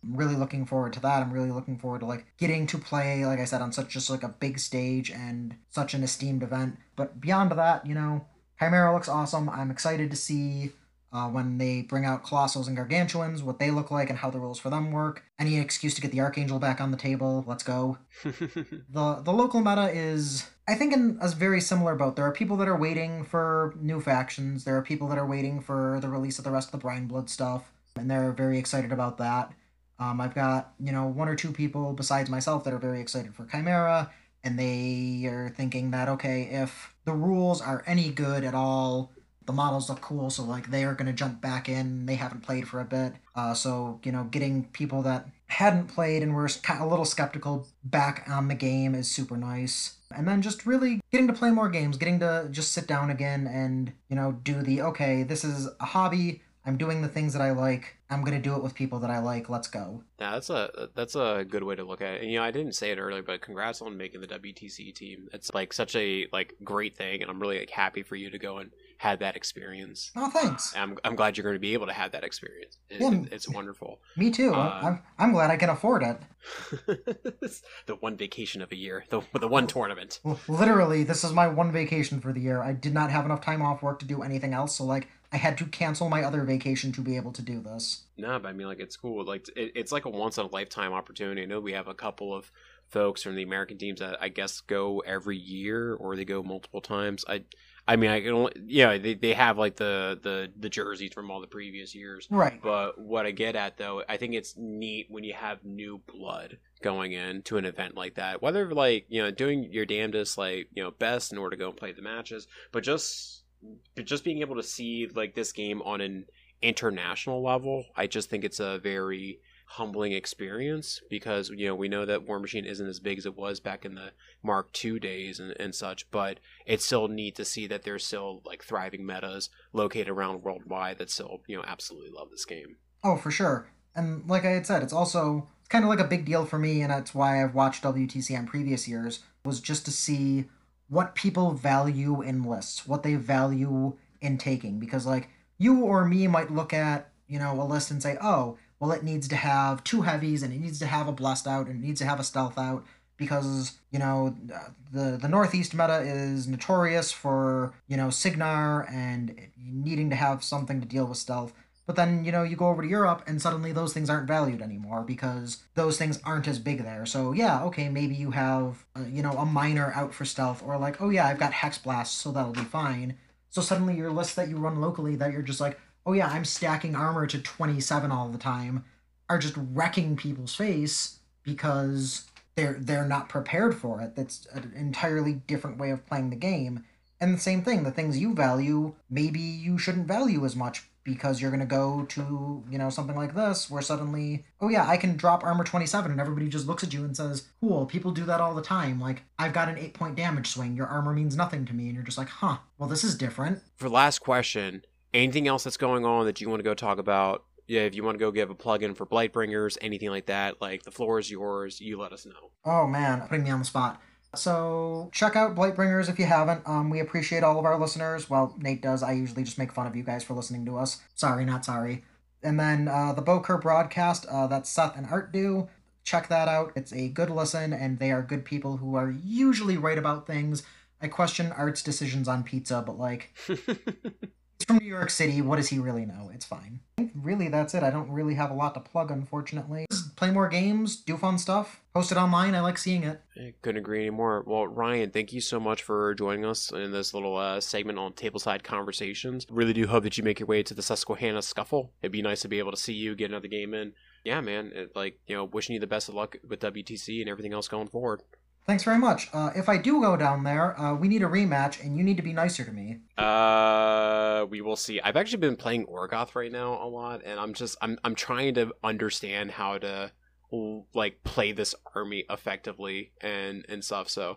I'm really looking forward to that. I'm really looking forward to like getting to play, like I said, on such just like a big stage and such an esteemed event. But beyond that, Chimera looks awesome. I'm excited to see when they bring out Colossals and Gargantuans, what they look like and how the rules for them work. Any excuse to get the Archangel back on the table, let's go. The local meta is, I think, in a very similar boat. There are people that are waiting for new factions. There are people that are waiting for the release of the rest of the Brine Blood stuff, and they're very excited about that. I've got, one or two people besides myself that are very excited for Chimera, and they are thinking that, okay, if the rules are any good at all, the models look cool, so like they are going to jump back in. They haven't played for a bit. So, getting people that hadn't played and were a little skeptical back on the game is super nice. And then just really getting to play more games, getting to just sit down again and, do okay, this is a hobby. I'm doing the things that I like. I'm going to do it with people that I like. Let's go. Yeah, that's a good way to look at it. And, I didn't say it earlier, but congrats on making the WTC team. It's like such a great thing, and I'm really happy for you to go and have that experience. Oh, thanks. I'm glad you're going to be able to have that experience. It's wonderful. Me too. I'm glad I can afford it. The one vacation of a year, the one tournament. Well, literally, this is my one vacation for the year. I did not have enough time off work to do anything else, so I had to cancel my other vacation to be able to do this. No, but I mean, it's cool. It's like a once in a lifetime opportunity. I know we have a couple of folks from the American teams that I guess go every year or they go multiple times. I mean, I can only, they have like the jerseys from all the previous years. Right. But what I get at though, I think it's neat when you have new blood going into an event like that. Whether doing your damnedest, best in order to go and play the matches, but just being able to see this game on an international level, I just think it's a very humbling experience because we know that War Machine isn't as big as it was back in the Mark II days and such, but it's still neat to see that there's still thriving metas located around worldwide that still absolutely love this game. Oh, for sure. And like I had said, it's also kind of like a big deal for me, and that's why I've watched WTC on previous years, was just to see what people value in lists, what they value in taking, because you or me might look at a list and say, oh, well, it needs to have 2 heavies and it needs to have a blessed out and it needs to have a stealth out because the Northeast meta is notorious for Signar and needing to have something to deal with stealth. But then, you go over to Europe and suddenly those things aren't valued anymore because those things aren't as big there. So yeah, okay, maybe you have, a minor out for stealth, or oh yeah, I've got Hex Blast, so that'll be fine. So suddenly your list that you run locally that you're just oh yeah, I'm stacking armor to 27 all the time, are just wrecking people's face because they're not prepared for it. That's an entirely different way of playing the game. And the same thing, the things you value, maybe you shouldn't value as much because you're going to go to, something like this where suddenly, oh yeah, I can drop armor 27 and everybody just looks at you and says, cool, people do that all the time. I've got an 8-point damage swing, your armor means nothing to me. And you're just huh, well, this is different. For the last question, anything else that's going on that you want to go talk about? Yeah, if you want to go give a plug-in for Blightbringers, anything like that, the floor is yours, you let us know. Oh man, putting me on the spot. So check out Blightbringers if you haven't. We appreciate all of our listeners. Well, Nate does. I usually just make fun of you guys for listening to us. Sorry, not sorry. And then the Boker broadcast, that Seth and Art do. Check that out. It's a good listen, and they are good people who are usually right about things. I question Art's decisions on pizza, but he's from New York City. What does he really know? It's fine. I think really that's it. I don't really have a lot to plug, unfortunately. Just play more games, do fun stuff, post it online. I like seeing it. I couldn't agree anymore. Well, Ryan, thank you so much for joining us in this little segment on Tableside Conversations. Really do hope that you make your way to the Susquehanna Scuffle. It'd be nice to be able to see you get another game in. Yeah, man. Wishing you the best of luck with WTC and everything else going forward. Thanks very much. If I do go down there, we need a rematch, and you need to be nicer to me. We will see. I've actually been playing Orgoth right now a lot, and I'm trying to understand how to play this army effectively and stuff. So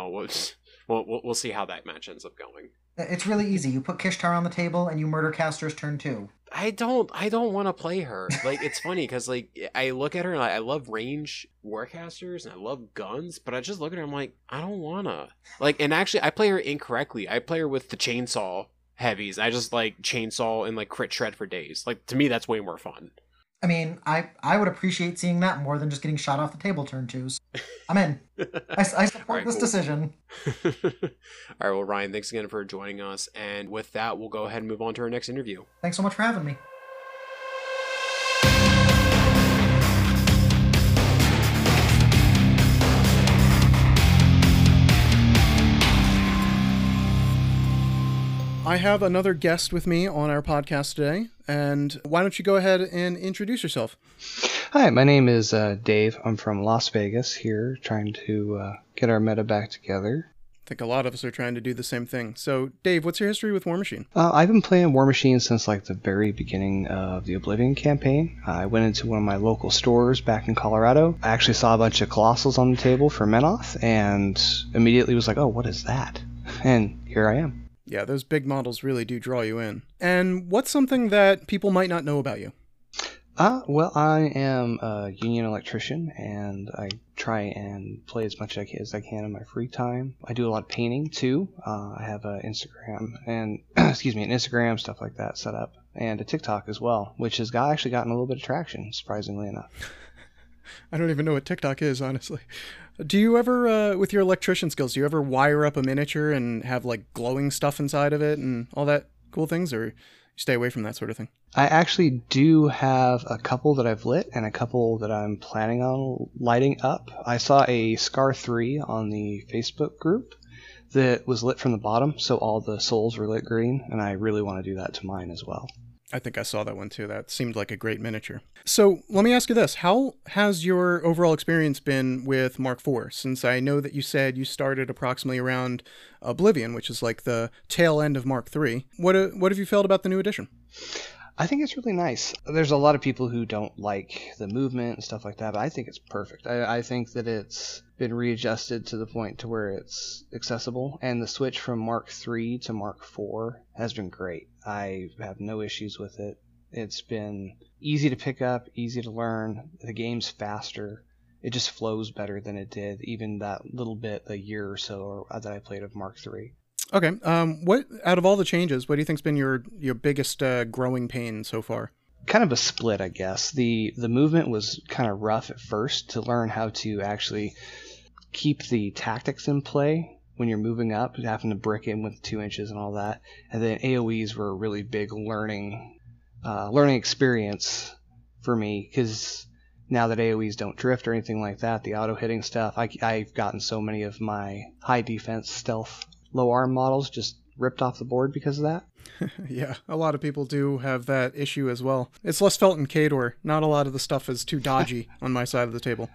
we'll see how that match ends up going. It's really easy. You put Kishtar on the table, and you murder Caster's turn 2. I don't want to play her. It's funny because I look at her and I love range warcasters and I love guns, but I just look at her and I'm like, I don't wanna. And actually I play her incorrectly. I play her with the chainsaw heavies. I just chainsaw and crit shred for days. To me that's way more fun. I mean, I would appreciate seeing that more than just getting shot off the table turn twos. I'm in. I support All right, this cool. decision. All right, well, Ryan, thanks again for joining us. And with that, we'll go ahead and move on to our next interview. Thanks so much for having me. I have another guest with me on our podcast today, and why don't you go ahead and introduce yourself? Hi, my name is Dave. I'm from Las Vegas here, trying to get our meta back together. I think a lot of us are trying to do the same thing. So, Dave, what's your history with War Machine? I've been playing War Machine since like the very beginning of the Oblivion campaign. I went into one of my local stores back in Colorado. I actually saw a bunch of Colossals on the table for Menoth, and immediately was like, oh, what is that? And here I am. Yeah, those big models really do draw you in. And what's something that people might not know about you? Well, I am a union electrician, and I try and play as much as I can in my free time. I do a lot of painting, too. I have an Instagram, and, an Instagram, stuff like that set up, and a TikTok as well, which has actually gotten a little bit of traction, surprisingly enough. I don't even know what TikTok is, honestly. Do you ever, with your electrician skills, do you ever wire up a miniature and have, like, glowing stuff inside of it and all that cool things, or you stay away from that sort of thing? I actually do have a couple that I've lit and a couple that I'm planning on lighting up. I saw a Scar 3 on the Facebook group that was lit from the bottom, so all the souls were lit green, and I really want to do that to mine as well. I think I saw that one too. That seemed like a great miniature. So let me ask you this. How has your overall experience been with Mark IV? Since I know that you said you started approximately around Oblivion, which is like the tail end of Mark III. What have you felt about the new edition? I think it's really nice. There's a lot of people who don't like the movement and stuff like that, but I think it's perfect. I think that it's been readjusted to the point to where it's accessible, and the switch from Mark III to Mark IV has been great. I have no issues with it. It's been easy to pick up, easy to learn. The game's faster. It just flows better than it did even that little bit, a year or so that I played of Mark III. Okay. What out of all the changes, what do you think's been your biggest growing pain so far? Kind of a split, I guess. The movement was kind of rough at first to learn how to actually keep the tactics in play when you're moving up, having to brick in with 2 inches and all that. And then AoEs were a really big learning experience for me, because now that AoEs don't drift or anything like that, the auto hitting stuff, I've gotten so many of my high defense stealth low arm models just ripped off the board because of that. Yeah, a lot of people do have that issue as well. It's less felt in Khador. Not a lot of the stuff is too dodgy on my side of the table.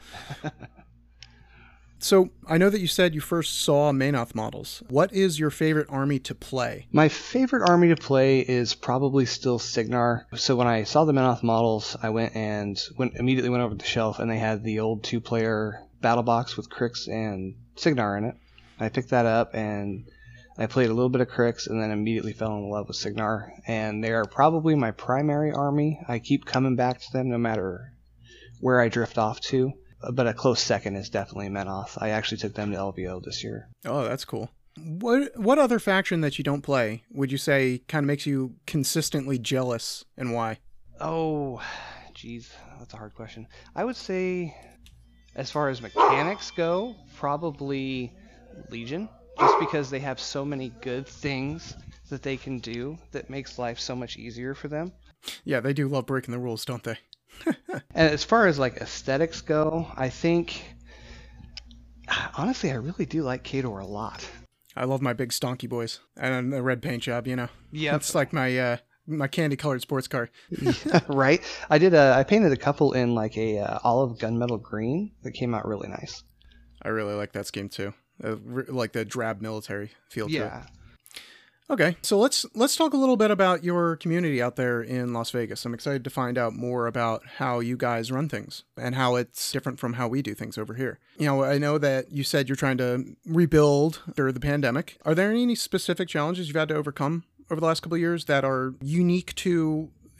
So, I know that you said you first saw Menoth models. What is your favorite army to play? My favorite army to play is probably still Cygnar. So when I saw the Menoth models, I immediately went over to the shelf, and they had the old 2-player battle box with Crix and Cygnar in it. I picked that up, and I played a little bit of Crix, and then immediately fell in love with Cygnar. And they are probably my primary army. I keep coming back to them no matter where I drift off to. But a close second is definitely Menoth. I actually took them to LVO this year. Oh, that's cool. What other faction that you don't play would you say kind of makes you consistently jealous, and why? Oh, geez, that's a hard question. I would say, as far as mechanics go, probably Legion, just because they have so many good things that they can do that makes life so much easier for them. Yeah, they do love breaking the rules, don't they? And as far as like aesthetics go, I think, honestly, I really do like Khador a lot. I love my big stonky boys and the red paint job, you know. Yeah, it's like my candy colored sports car. Right. I painted a couple in like a olive gunmetal green that came out really nice. I really like that scheme too. Like the drab military feel to it. Yeah. Okay, so let's talk a little bit about your community out there in Las Vegas. I'm excited to find out more about how you guys run things and how it's different from how we do things over here. You know, I know that you said you're trying to rebuild after the pandemic. Are there any specific challenges you've had to overcome over the last couple of years that are unique to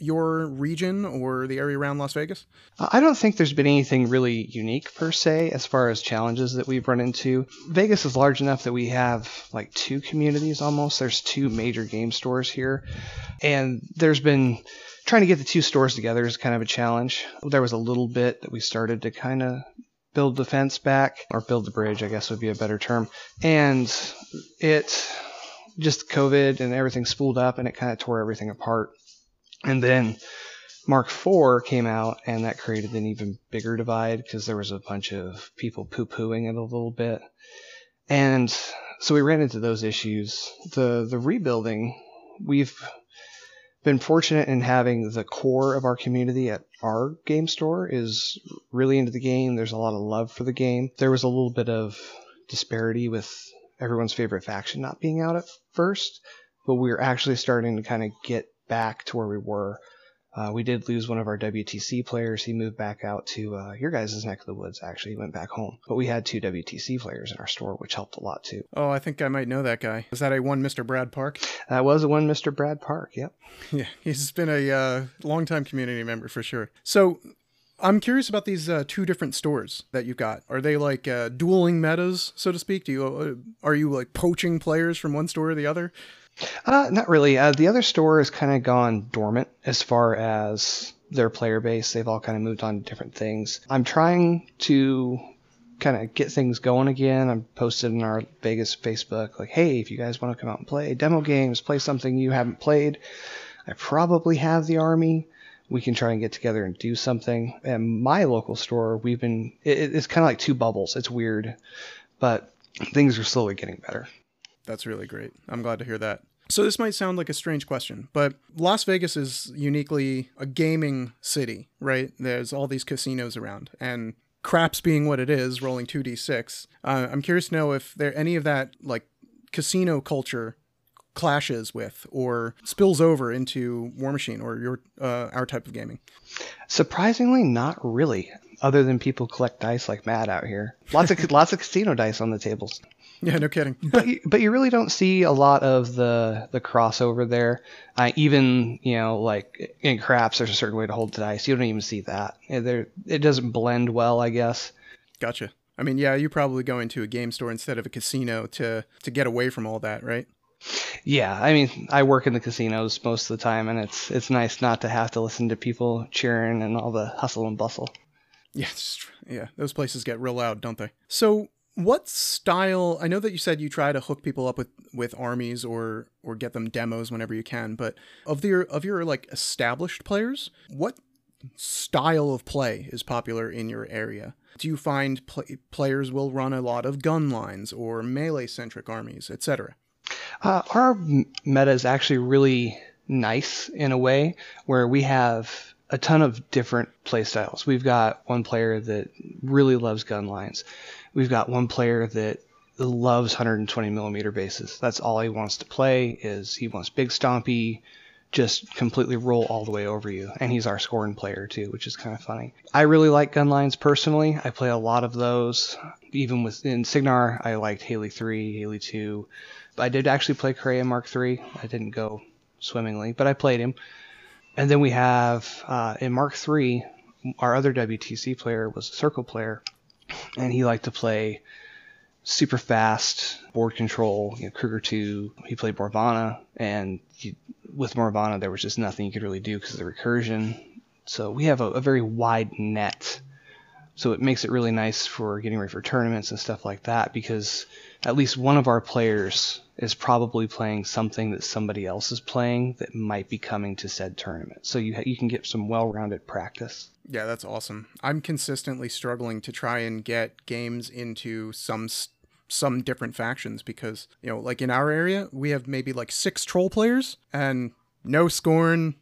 your region or the area around Las Vegas? I don't think there's been anything really unique per se as far as challenges that we've run into. Vegas is large enough that we have like 2 communities almost. There's 2 major game stores here. And there's been trying to get the 2 stores together is kind of a challenge. There was a little bit that we started to kind of build the fence back, or build the bridge, I guess would be a better term. And it just COVID and everything spooled up and it kind of tore everything apart. And then Mark IV came out and that created an even bigger divide because there was a bunch of people poo-pooing it a little bit. And so we ran into those issues. The rebuilding, we've been fortunate in having the core of our community at our game store is really into the game. There's a lot of love for the game. There was a little bit of disparity with everyone's favorite faction not being out at first, but we're actually starting to kind of get back to where we were. We did lose one of our WTC players. He moved back out to your guys' neck of the woods, actually. He went back home. But we had 2 WTC players in our store, which helped a lot, too. Oh, I think I might know that guy. Was that a one Mr. Brad Park? That was a one Mr. Brad Park, yep. Yeah, he's been a longtime community member for sure. So I'm curious about these 2 different stores that you've got. Are they like dueling metas, so to speak? Are you like poaching players from one store to the other? Not really. The other store has kind of gone dormant as far as their player base. They've all kind of moved on to different things. I'm trying to kind of get things going again. I'm posted in our Vegas Facebook like, hey, if you guys want to come out and play demo games, play something you haven't played. I probably have the army. We can try and get together and do something. And my local store, it's kind of like 2 bubbles. It's weird, but things are slowly getting better. That's really great. I'm glad to hear that. So this might sound like a strange question, but Las Vegas is uniquely a gaming city, right? There's all these casinos around, and craps being what it is, rolling 2d6. I'm curious to know if there any of that like casino culture clashes with or spills over into War Machine or our type of gaming. Surprisingly, not really. Other than people collect dice like mad out here. Lots of casino dice on the tables. Yeah, no kidding. but you really don't see a lot of the crossover there. Even, like in craps, there's a certain way to hold the dice. You don't even see that. It doesn't blend well, I guess. Gotcha. I mean, yeah, you probably go into a game store instead of a casino to get away from all that, right? Yeah, I mean, I work in the casinos most of the time, and it's nice not to have to listen to people cheering and all the hustle and bustle. Yeah, those places get real loud, don't they? So what style, I know that you said you try to hook people up with armies or get them demos whenever you can, but of your like established players, what style of play is popular in your area? Do you find players will run a lot of gun lines or melee-centric armies, etc.? Our meta is actually really nice in a way where we have a ton of different play styles. We've got one player that really loves gun lines. We've got one player that loves 120 millimeter bases. That's all he wants to play. Is he wants big stompy, just completely roll all the way over you. And he's our scoring player too, which is kind of funny. I really like gun lines personally. I play a lot of those. Even within Signar, I liked Haley 3, Haley 2. I did actually play Kreia Mark III. I didn't go swimmingly, but I played him. And then we have, in Mark III, our other WTC player was a circle player, and he liked to play super fast, board control, Kruger 2. He played Morvana, and with Morvana, there was just nothing you could really do because of the recursion. So we have a very wide net. So it makes it really nice for getting ready for tournaments and stuff like that, because at least one of our players is probably playing something that somebody else is playing that might be coming to said tournament. So you can get some well-rounded practice. Yeah, that's awesome. I'm consistently struggling to try and get games into some different factions because, like in our area, we have maybe like 6 troll players and no Scorn,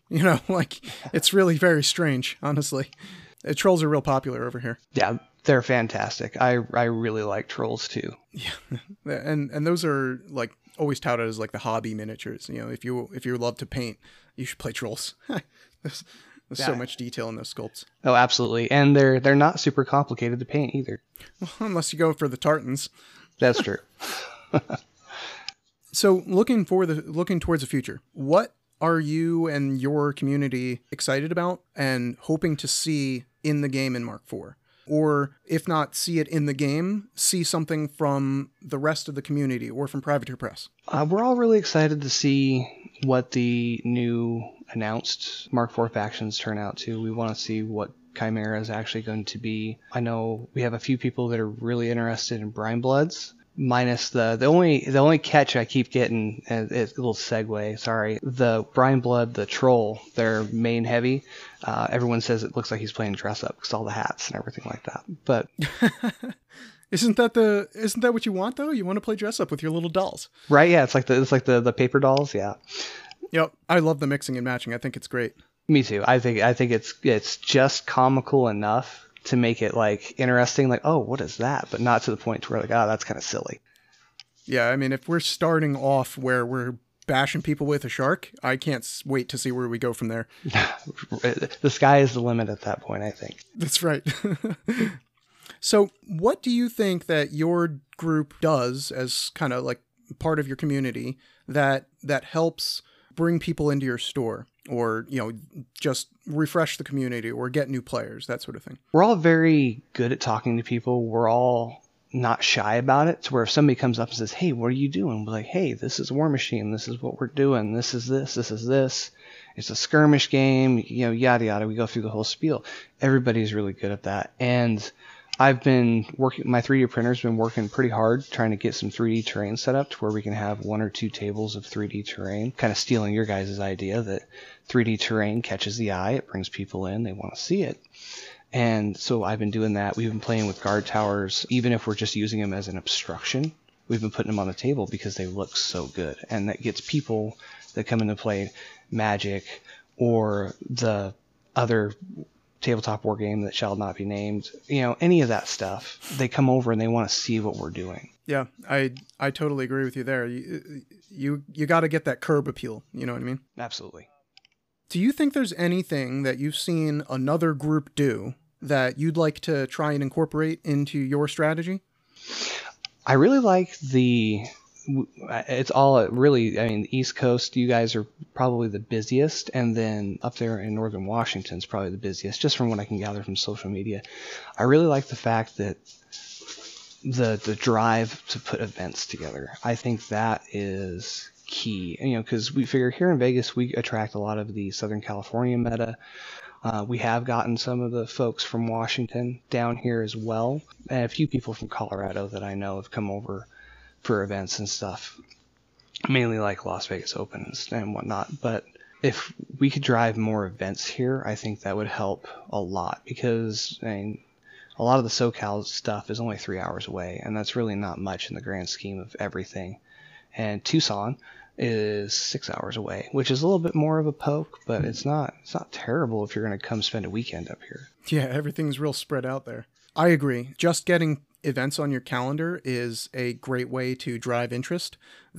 it's really very strange, honestly. Trolls are real popular over here. Yeah, they're fantastic. I really like trolls too. Yeah, and those are like always touted as like the hobby miniatures. If you love to paint, you should play trolls. There's so much detail in those sculpts. Oh, absolutely, and they're not super complicated to paint either. Well, unless you go for the tartans. That's true. So looking towards the future, what are you and your community excited about and hoping to see in the game in Mark IV? Or if not see it in the game, see something from the rest of the community or from Privateer Press? We're all really excited to see what the new announced Mark IV factions turn out to. We want to see what Chimera is actually going to be. I know we have a few people that are really interested in Brine Bloods. Minus the only catch I keep getting, it's a little segue, sorry, the Brine Blood, the troll, their main heavy, everyone says it looks like he's playing dress up because all the hats and everything like that. But isn't that what you want though? You want to play dress up with your little dolls, right? Yeah, it's like the paper dolls. Yeah. Yep, I love the mixing and matching. I think it's great. Me too. I think it's just comical enough to make it like interesting, like, oh, what is that? But not to the point where like, oh, that's kind of silly. Yeah, I mean, if we're starting off where we're bashing people with a shark, I can't wait to see where we go from there. The sky is the limit at that point, I think. That's right. So what do you think that your group does as kind of like part of your community that helps bring people into your store, or, you know, just refresh the community or get new players, that sort of thing? We're all very good at talking to people. We're all not shy about it, to where if somebody comes up and says, hey, what are you doing? We're like, hey, this is War Machine. This is what we're doing. This is this. This is this. It's a skirmish game, you know, yada, yada. We go through the whole spiel. Everybody's really good at that. And I've been working, my 3D printer's been working pretty hard trying to get some 3D terrain set up to where we can have 1 or 2 tables of 3D terrain, kind of stealing your guys' idea that 3D terrain catches the eye, it brings people in, they want to see it. And so I've been doing that. We've been playing with guard towers, even if we're just using them as an obstruction. We've been putting them on the table because they look so good. And that gets people that come in to play Magic or the other tabletop war game that shall not be named, you know, any of that stuff, they come over and they want to see what we're doing. Yeah, I totally agree with you there. You got to get that curb appeal, you know what I mean? Absolutely. Do you think there's anything that you've seen another group do that you'd like to try and incorporate into your strategy? I really like it's all really, I mean, the East Coast, you guys are probably the busiest, and then up there in Northern Washington's probably the busiest, just from what I can gather from social media. I really like the fact that the drive to put events together. I think that is key, you know, because we figure here in Vegas, we attract a lot of the Southern California meta. We have gotten some of the folks from Washington down here as well, and a few people from Colorado that I know have come over for events and stuff, mainly like Las Vegas Open and whatnot. But if we could drive more events here, I think that would help a lot, because I mean, a lot of the SoCal stuff is only 3 hours away, and that's really not much in the grand scheme of everything. And Tucson is 6 hours away, which is a little bit more of a poke, but it's not terrible if you're going to come spend a weekend up here. Yeah, everything's real spread out there. I agree. Just getting events on your calendar is a great way to drive interest.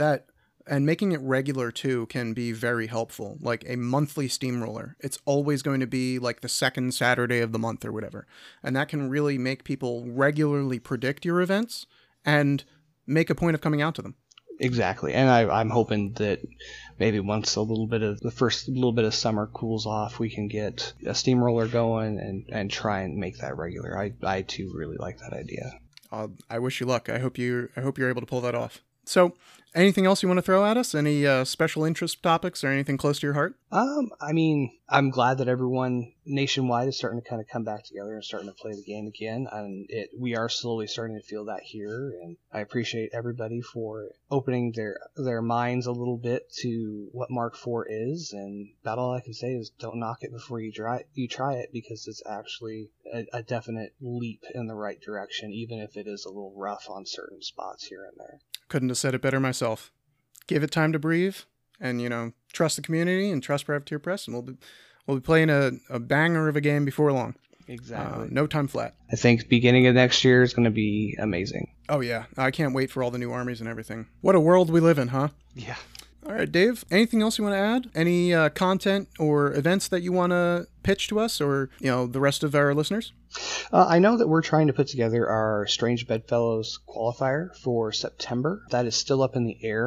And making it regular too can be very helpful. Like a monthly steamroller, it's always going to be like the second Saturday of the month or whatever. And that can really make people regularly predict your events and make a point of coming out to them. Exactly. And I'm hoping that maybe once the first little bit of summer cools off, we can get a steamroller going and try and make that regular. I too really like that idea. I wish you luck. I hope you're able to pull that off. So, anything else you want to throw at us? Any special interest topics or anything close to your heart? I mean, I'm glad that everyone nationwide is starting to kind of come back together and starting to play the game again. And we are slowly starting to feel that here. And I appreciate everybody for opening their minds a little bit to what Mark IV is. And about all I can say is don't knock it before you try it, because it's actually a definite leap in the right direction, even if it is a little rough on certain spots here and there. Couldn't have said it better myself. Give it time to breathe, and trust the community and trust Privateer Press, and we'll be playing a banger of a game before long. Exactly. No time flat. I think beginning of next year is going to be amazing. Oh yeah, I can't wait for all the new armies and everything. What a world we live in, huh? Yeah. All right, Dave, anything else you want to add? Any content or events that you want to pitch to us or, the rest of our listeners? I know that we're trying to put together our Strange Bedfellows qualifier for September. That is still up in the air.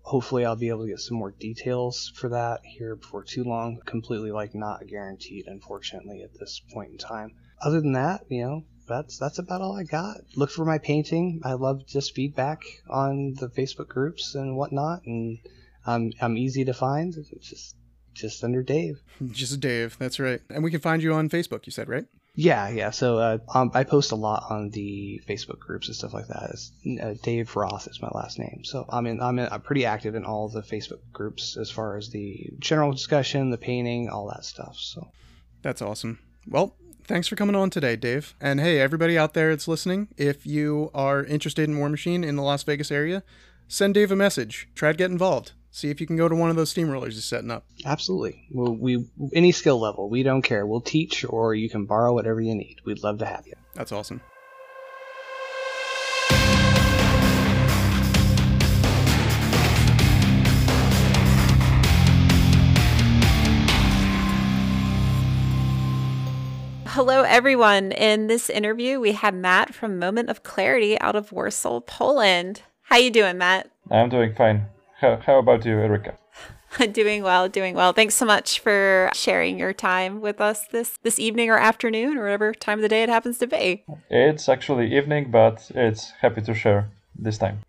hopefully I'll be able to get some more details for that here before too long. Completely not guaranteed, unfortunately, at this point in time. Other than that, that's about all I got. Look for my painting. I love just feedback on the Facebook groups and whatnot, and I'm easy to find. It's just under Dave. Just Dave, that's right. And we can find you on Facebook, you said, right? Yeah. So I post a lot on the Facebook groups and stuff like that. Dave Roth is my last name. So I'm pretty active in all the Facebook groups as far as the general discussion, the painting, all that stuff. So that's awesome. Well, thanks for coming on today, Dave. And hey, everybody out there that's listening, if you are interested in War Machine in the Las Vegas area, send Dave a message. Try to get involved. See if you can go to one of those steamrollers he's setting up. Absolutely. We any skill level, we don't care. We'll teach, or you can borrow whatever you need. We'd love to have you. That's awesome. Hello, everyone. In this interview, we have Matt from Moment of Clarity out of Warsaw, Poland. How you doing, Matt? I'm doing fine. How about you, Erica? Doing well. Thanks so much for sharing your time with us this evening or afternoon or whatever time of the day it happens to be. It's actually evening, but it's happy to share this time.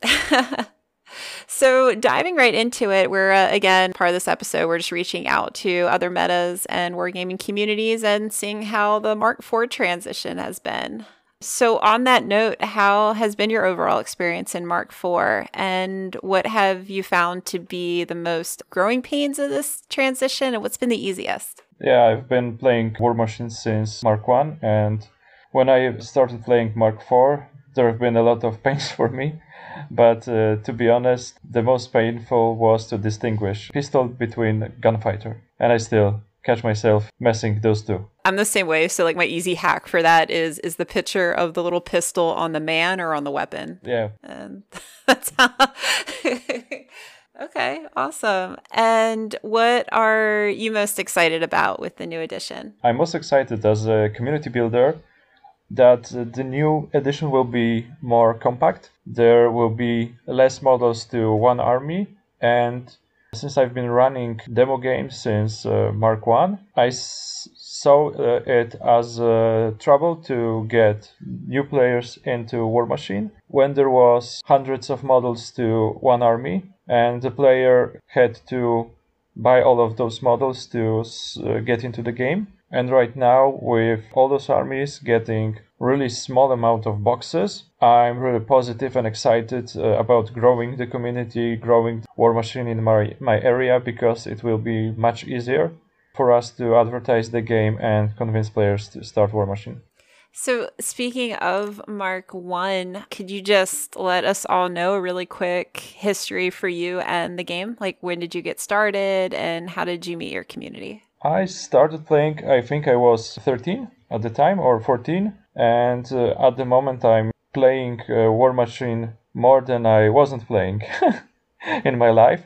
So diving right into it, we're, again, part of this episode, we're just reaching out to other metas and wargaming communities and seeing how the Mark IV transition has been. So on that note, how has been your overall experience in Mark IV, and what have you found to be the most growing pains of this transition, and what's been the easiest? Yeah, I've been playing War Machine since Mark I, and when I started playing Mark IV, there have been a lot of pains for me, but to be honest, the most painful was to distinguish pistol between gunfighter, and I still catch myself messing those two. I'm the same way. So my easy hack for that is the picture of the little pistol on the man or on the weapon. Yeah. And that's how. Okay, awesome. And what are you most excited about with the new edition? I'm most excited as a community builder that the new edition will be more compact. There will be less models to one army, and since I've been running demo games since Mark I, I saw it as trouble to get new players into War Machine when there was hundreds of models to one army, and the player had to buy all of those models to get into the game. And right now, with all those armies getting really small amount of boxes, I'm really positive and excited about growing the community, growing War Machine in my area, because it will be much easier for us to advertise the game and convince players to start War Machine. So speaking of Mark I, could you just let us all know a really quick history for you and the game? When did you get started and how did you meet your community? I started playing, I think I was 13 at the time, or 14, and at the moment I'm playing War Machine more than I wasn't playing in my life.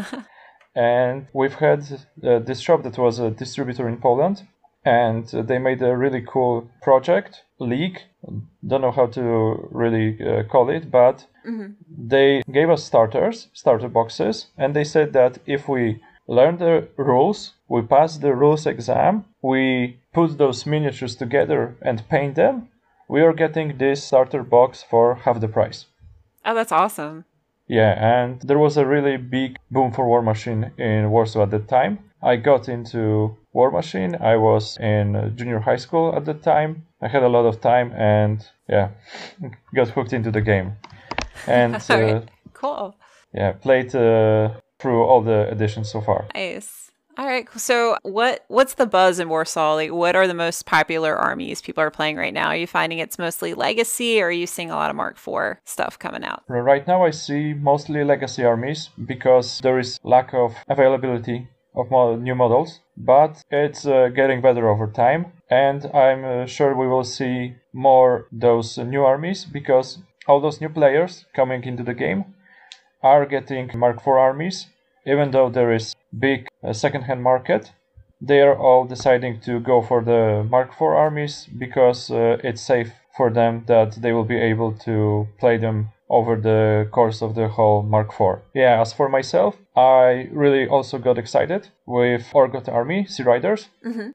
And we've had this shop that was a distributor in Poland, and they made a really cool project, league, don't know how to really call it, but they gave us starter boxes, and they said that if we learn the rules, we pass the rules exam, we put those miniatures together and paint them, we are getting this starter box for half the price. Oh, that's awesome. Yeah, and there was a really big boom for War Machine in Warsaw at that time. I got into War Machine. I was in junior high school at the time. I had a lot of time and got hooked into the game. And right. Cool. Yeah, played through all the editions so far. Nice. All right. So what's the buzz in Warsaw? What are the most popular armies people are playing right now? Are you finding it's mostly Legacy, or are you seeing a lot of Mark IV stuff coming out? Right now I see mostly Legacy armies because there is lack of availability of new models, but it's getting better over time, and I'm sure we will see more those new armies because all those new players coming into the game are getting Mark IV armies. Even though there is big second-hand market, they are all deciding to go for the Mark IV armies because it's safe for them that they will be able to play them over the course of the whole Mark IV. Yeah, as for myself, I really also got excited with Orgot Army, Sea Riders,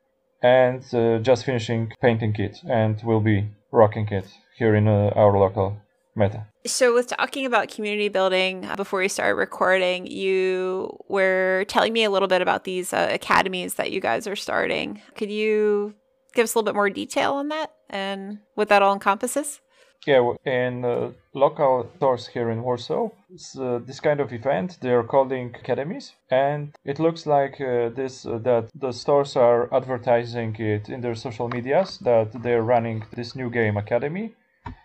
and just finishing painting it, and will be rocking it here in our local meta. So with talking about community building, before we started recording, you were telling me a little bit about these academies that you guys are starting. Could you give us a little bit more detail on that and what that all encompasses? Yeah, in local stores here in Warsaw, it's this kind of event they are calling academies, and it looks like that the stores are advertising it in their social medias that they're running this new game academy,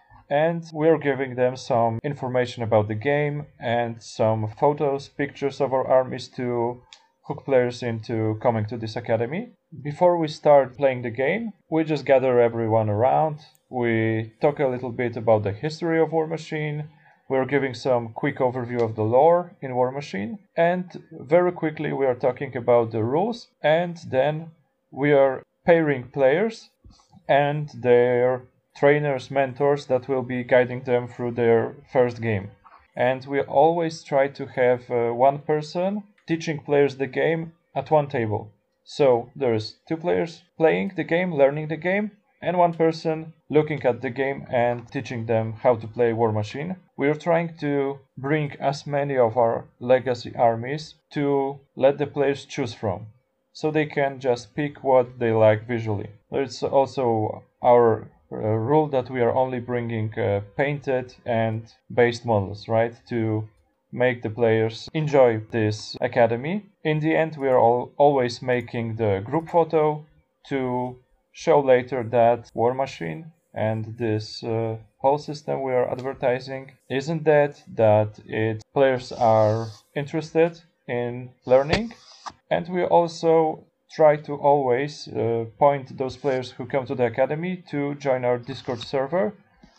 and we're giving them some information about the game and some photos, pictures of our armies to hook players into coming to this academy. Before we start playing the game, we just gather everyone around. We talk a little bit about the history of War Machine. We're giving some quick overview of the lore in War Machine. And very quickly we are talking about the rules. And then we are pairing players and their trainers, mentors that will be guiding them through their first game. And we always try to have one person teaching players the game at one table. So there's two players playing the game, learning the game, and one person looking at the game and teaching them how to play War Machine. We're trying to bring as many of our legacy armies to let the players choose from, so they can just pick what they like visually. It's also our rule that we are only bringing painted and based models, right, to make the players enjoy this academy. In the end, we are always making the group photo to show later that War Machine and this whole system we are advertising isn't dead, that players are interested in learning. And we also try to always point those players who come to the academy to join our Discord server,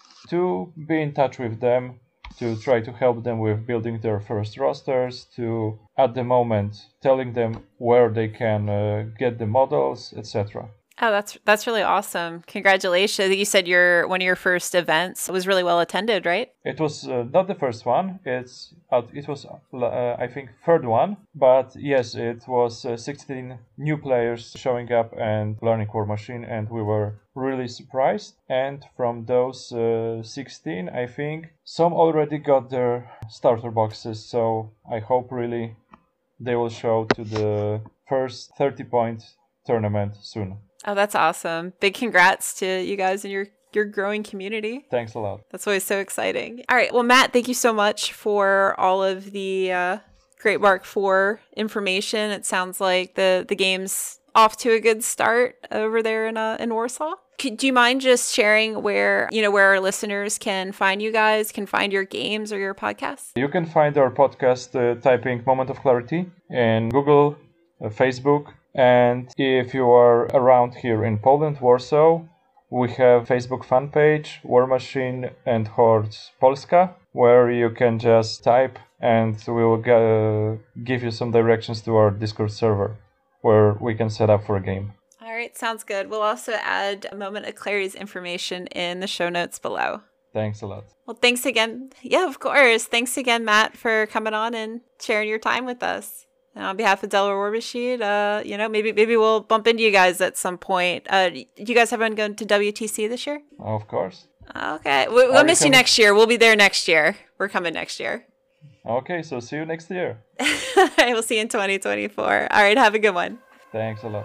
to be in touch with them, to try to help them with building their first rosters, to, at the moment, telling them where they can get the models, etc. Oh, that's really awesome. Congratulations. You said one of your first events was really well attended, right? It was not the first one. It was, I think, third one. But yes, it was 16 new players showing up and learning War Machine, and we were really surprised. And from those 16, I think some already got their starter boxes. So I hope really they will show to the first 30-point tournament soon. Oh, that's awesome. Big congrats to you guys and your growing community. Thanks a lot. That's always so exciting. All right. Well, Matt, thank you so much for all of the Great Mark IV information. It sounds like the game's off to a good start over there in Warsaw. Do you mind just sharing where our listeners can find you guys, can find your games or your podcasts? You can find our podcast typing Moment of Clarity in Google, Facebook. And if you are around here in Poland, Warsaw, we have Facebook fan page, War Machine and Hordes Polska, where you can just type and we will give you some directions to our Discord server where we can set up for a game. All right, sounds good. We'll also add a Moment of Clarity's information in the show notes below. Thanks a lot. Well, thanks again. Yeah, of course. Thanks again, Matt, for coming on and sharing your time with us. And on behalf of Delaware War Machine, maybe we'll bump into you guys at some point. Do you guys have anyone going to WTC this year? Of course. Okay. We'll miss you next year. We'll be there next year. We're coming next year. Okay, so see you next year. We'll see you in 2024. All right, have a good one. Thanks a lot.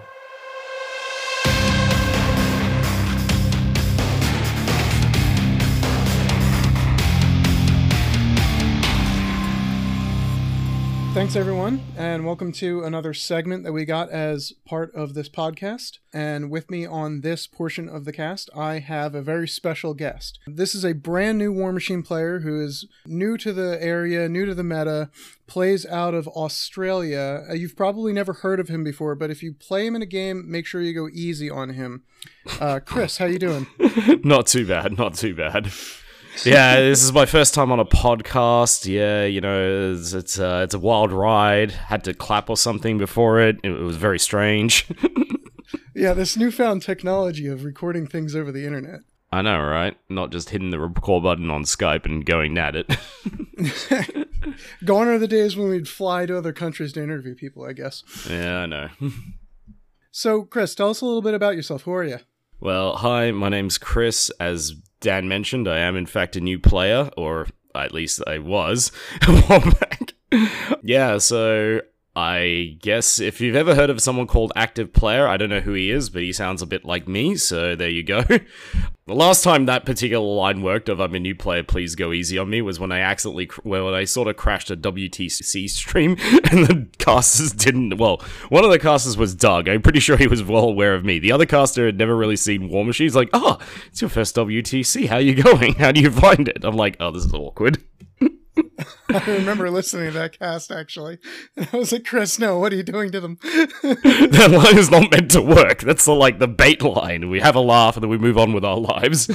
Thanks, everyone, and welcome to another segment that we got as part of this podcast. And with me on this portion of the cast, I have a very special guest. This is a brand new War Machine player who is new to the area, new to the meta, plays out of Australia. You've probably never heard of him before, but if you play him in a game, make sure you go easy on him. Chris, how you doing? Not too bad, not too bad. Yeah, this is my first time on a podcast. Yeah, it's a wild ride. Had to clap or something before it. It was very strange. Yeah, this newfound technology of recording things over the internet. I know, right? Not just hitting the record button on Skype and going at it. Gone are the days when we'd fly to other countries to interview people, I guess. Yeah, I know. So, Chris, tell us a little bit about yourself. Who are you? Well, hi, my name's Chris. As Dan mentioned, I am in fact a new player, or at least I was a while back. Yeah, so I guess if you've ever heard of someone called Active Player, I don't know who he is, but he sounds a bit like me, so there you go. The last time that particular line worked of "I'm a new player, please go easy on me" was when I when I sort of crashed a WTC stream, and the casters didn't. Well, one of the casters was Doug. I'm pretty sure he was well aware of me. The other caster had never really seen War Machine. He's like, "Oh, it's your first WTC. How you going? How do you find it?" I'm like, "Oh, this is awkward." I remember listening to that cast, actually. And I was like, Chris, no, what are you doing to them? That line is not meant to work. That's the bait line. We have a laugh and then we move on with our lives.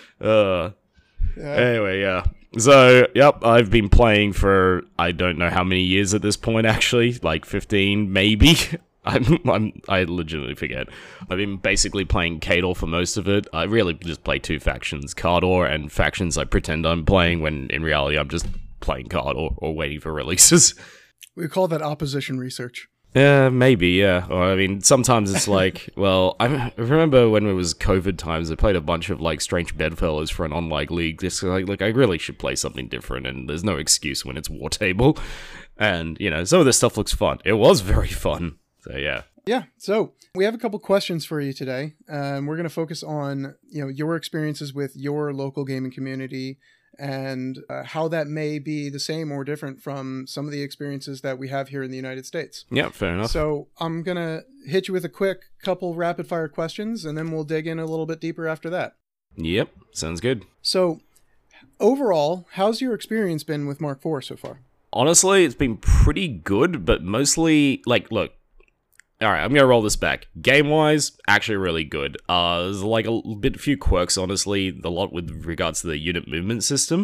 Anyway, yeah. So, yep, I've been playing for, I don't know how many years at this point, actually. Like 15, maybe. I legitimately forget. I've been basically playing Kador for most of it. I really just play two factions, Cardor and factions I pretend I'm playing, when in reality I'm just playing Cardor or waiting for releases. We call that opposition research. Yeah, maybe, yeah. Or, I mean, sometimes it's like, well, I remember when it was COVID times, I played a bunch of, like, Strange Bedfellows for an online league. Just like, I really should play something different, and there's no excuse when it's War Table. And, you know, some of this stuff looks fun. It was very fun. So, yeah. Yeah, so we have a couple questions for you today. We're going to focus on, your experiences with your local gaming community and how that may be the same or different from some of the experiences that we have here in the United States. Yeah, fair enough. So I'm going to hit you with a quick couple rapid fire questions, and then we'll dig in a little bit deeper after that. Yep, sounds good. So overall, how's your experience been with Mark IV so far? Honestly, it's been pretty good, but mostly, like, look, alright, I'm gonna roll this back. Game-wise, actually really good. There's like a few quirks, honestly, a lot with regards to the unit movement system,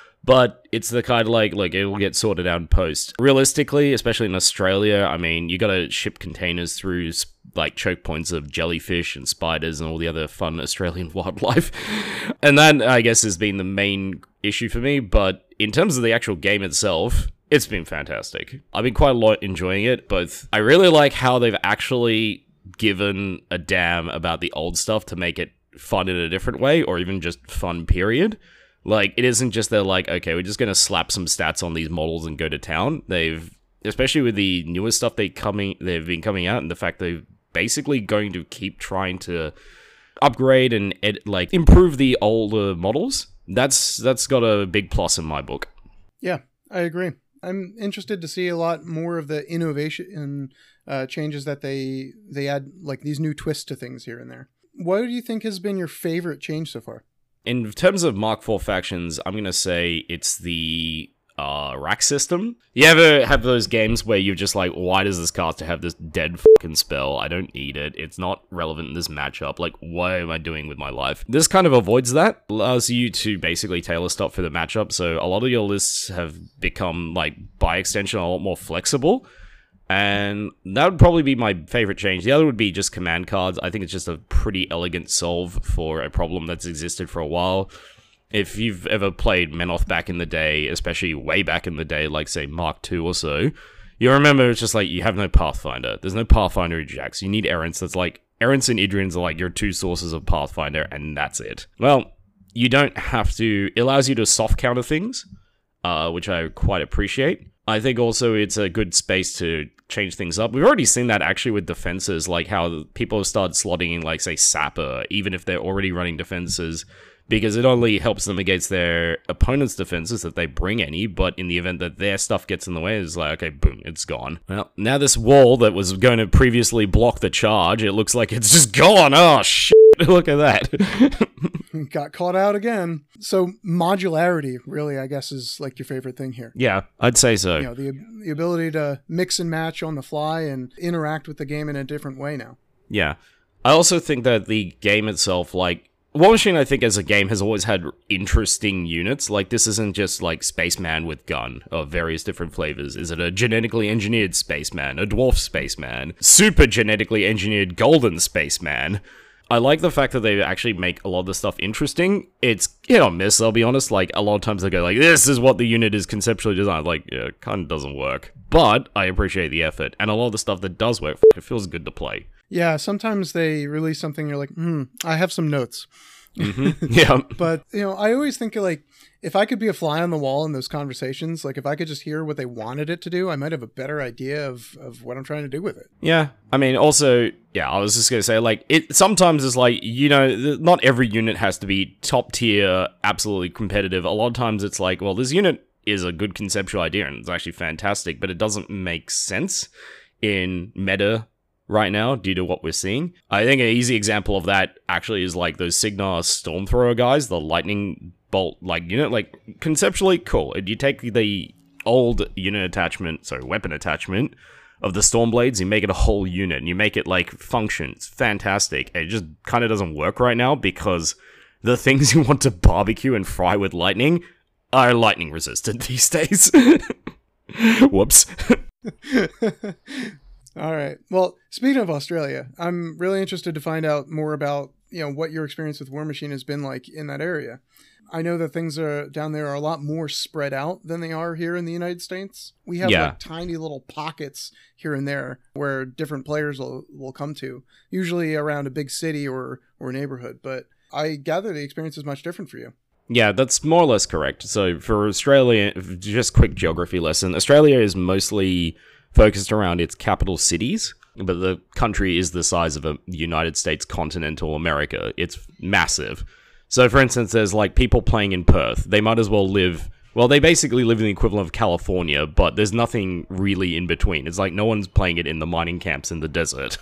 but it's the kind of like, it will get sorted out in post. Realistically, especially in Australia, I mean, you gotta ship containers through, like, choke points of jellyfish and spiders and all the other fun Australian wildlife, and that, I guess, has been the main issue for me, but in terms of the actual game itself, it's been fantastic. I've been quite a lot enjoying it, but I really like how they've actually given a damn about the old stuff to make it fun in a different way, or even just fun, period. Like, it isn't just they're like, okay, we're just gonna slap some stats on these models and go to town. They've, especially with the newer stuff they've been coming out, and the fact they're basically going to keep trying to upgrade and improve the older models. That's got a big plus in my book. Yeah, I agree. I'm interested to see a lot more of the innovation and changes that they add, like these new twists to things here and there. What do you think has been your favorite change so far? In terms of Mark IV factions, I'm going to say it's the rack system. You ever have those games where you're just like, why does this caster have this dead fucking spell? I don't need it. It's not relevant in this matchup. Like, what am I doing with my life? This kind of avoids that. Allows you to basically tailor stuff for the matchup. So a lot of your lists have become, like, by extension, a lot more flexible. And that would probably be my favorite change. The other would be just command cards. I think it's just a pretty elegant solve for a problem that's existed for a while. If you've ever played Menoth back in the day, especially way back in the day, like, say, Mark II or so, you remember it's just like, you have no Pathfinder. There's no Pathfinder in Jax. You need Errants. That's like, Errants and Idrians are like your two sources of Pathfinder, and that's it. Well, you don't have to. It allows you to soft counter things, which I quite appreciate. I think also it's a good space to change things up. We've already seen that actually with defenses, like how people have started slotting in, like, say, Sapper, even if they're already running defenses, because it only helps them against their opponent's defenses if they bring any, but in the event that their stuff gets in the way, it's like, okay, boom, it's gone. Well, now this wall that was going to previously block the charge, it looks like it's just gone. Oh, shit, look at that. Got caught out again. So modularity, really, I guess, is like your favorite thing here. Yeah, I'd say so. You know, the ability to mix and match on the fly and interact with the game in a different way now. Yeah. I also think that the game itself, like, War Machine, I think, as a game, has always had interesting units. Like, this isn't just, like, Spaceman with gun of various different flavors. Is it a genetically engineered Spaceman? A dwarf Spaceman? Super genetically engineered golden Spaceman? I like the fact that they actually make a lot of the stuff interesting. It's hit or miss, I'll be honest. Like, a lot of times they go like, this is what the unit is conceptually designed. Like, yeah, it kind of doesn't work. But I appreciate the effort. And a lot of the stuff that does work, it feels good to play. Yeah, sometimes they release something, you're like, I have some notes. Mm-hmm. Yeah. But, I always think, like, if I could be a fly on the wall in those conversations, like, if I could just hear what they wanted it to do, I might have a better idea of what I'm trying to do with it. Yeah. I mean, also, yeah, I was just going to say, like, it sometimes it's like, not every unit has to be top tier, absolutely competitive. A lot of times it's like, well, this unit is a good conceptual idea and it's actually fantastic, but it doesn't make sense in meta right now due to what we're seeing. I think an easy example of that actually is like those Signar Stormthrower guys, the lightning bolt like unit. Like, conceptually cool. You take the old weapon attachment of the Stormblades, you make it a whole unit and you make it like function. It's fantastic. It just kind of doesn't work right now because the things you want to barbecue and fry with lightning are lightning resistant these days. Whoops. All right. Well, speaking of Australia, I'm really interested to find out more about, what your experience with War Machine has been like in that area. I know that things down there are a lot more spread out than they are here in the United States. We have like tiny little pockets here and there where different players will come to, usually around a big city or neighborhood. But I gather the experience is much different for you. Yeah, that's more or less correct. So for Australia, just quick geography lesson, Australia is mostly focused around its capital cities, but the country is the size of a United States continental America. It's massive. So for instance, there's like people playing in Perth. They might as well they basically live in the equivalent of California, but there's nothing really in between. It's like no one's playing it in the mining camps in the desert.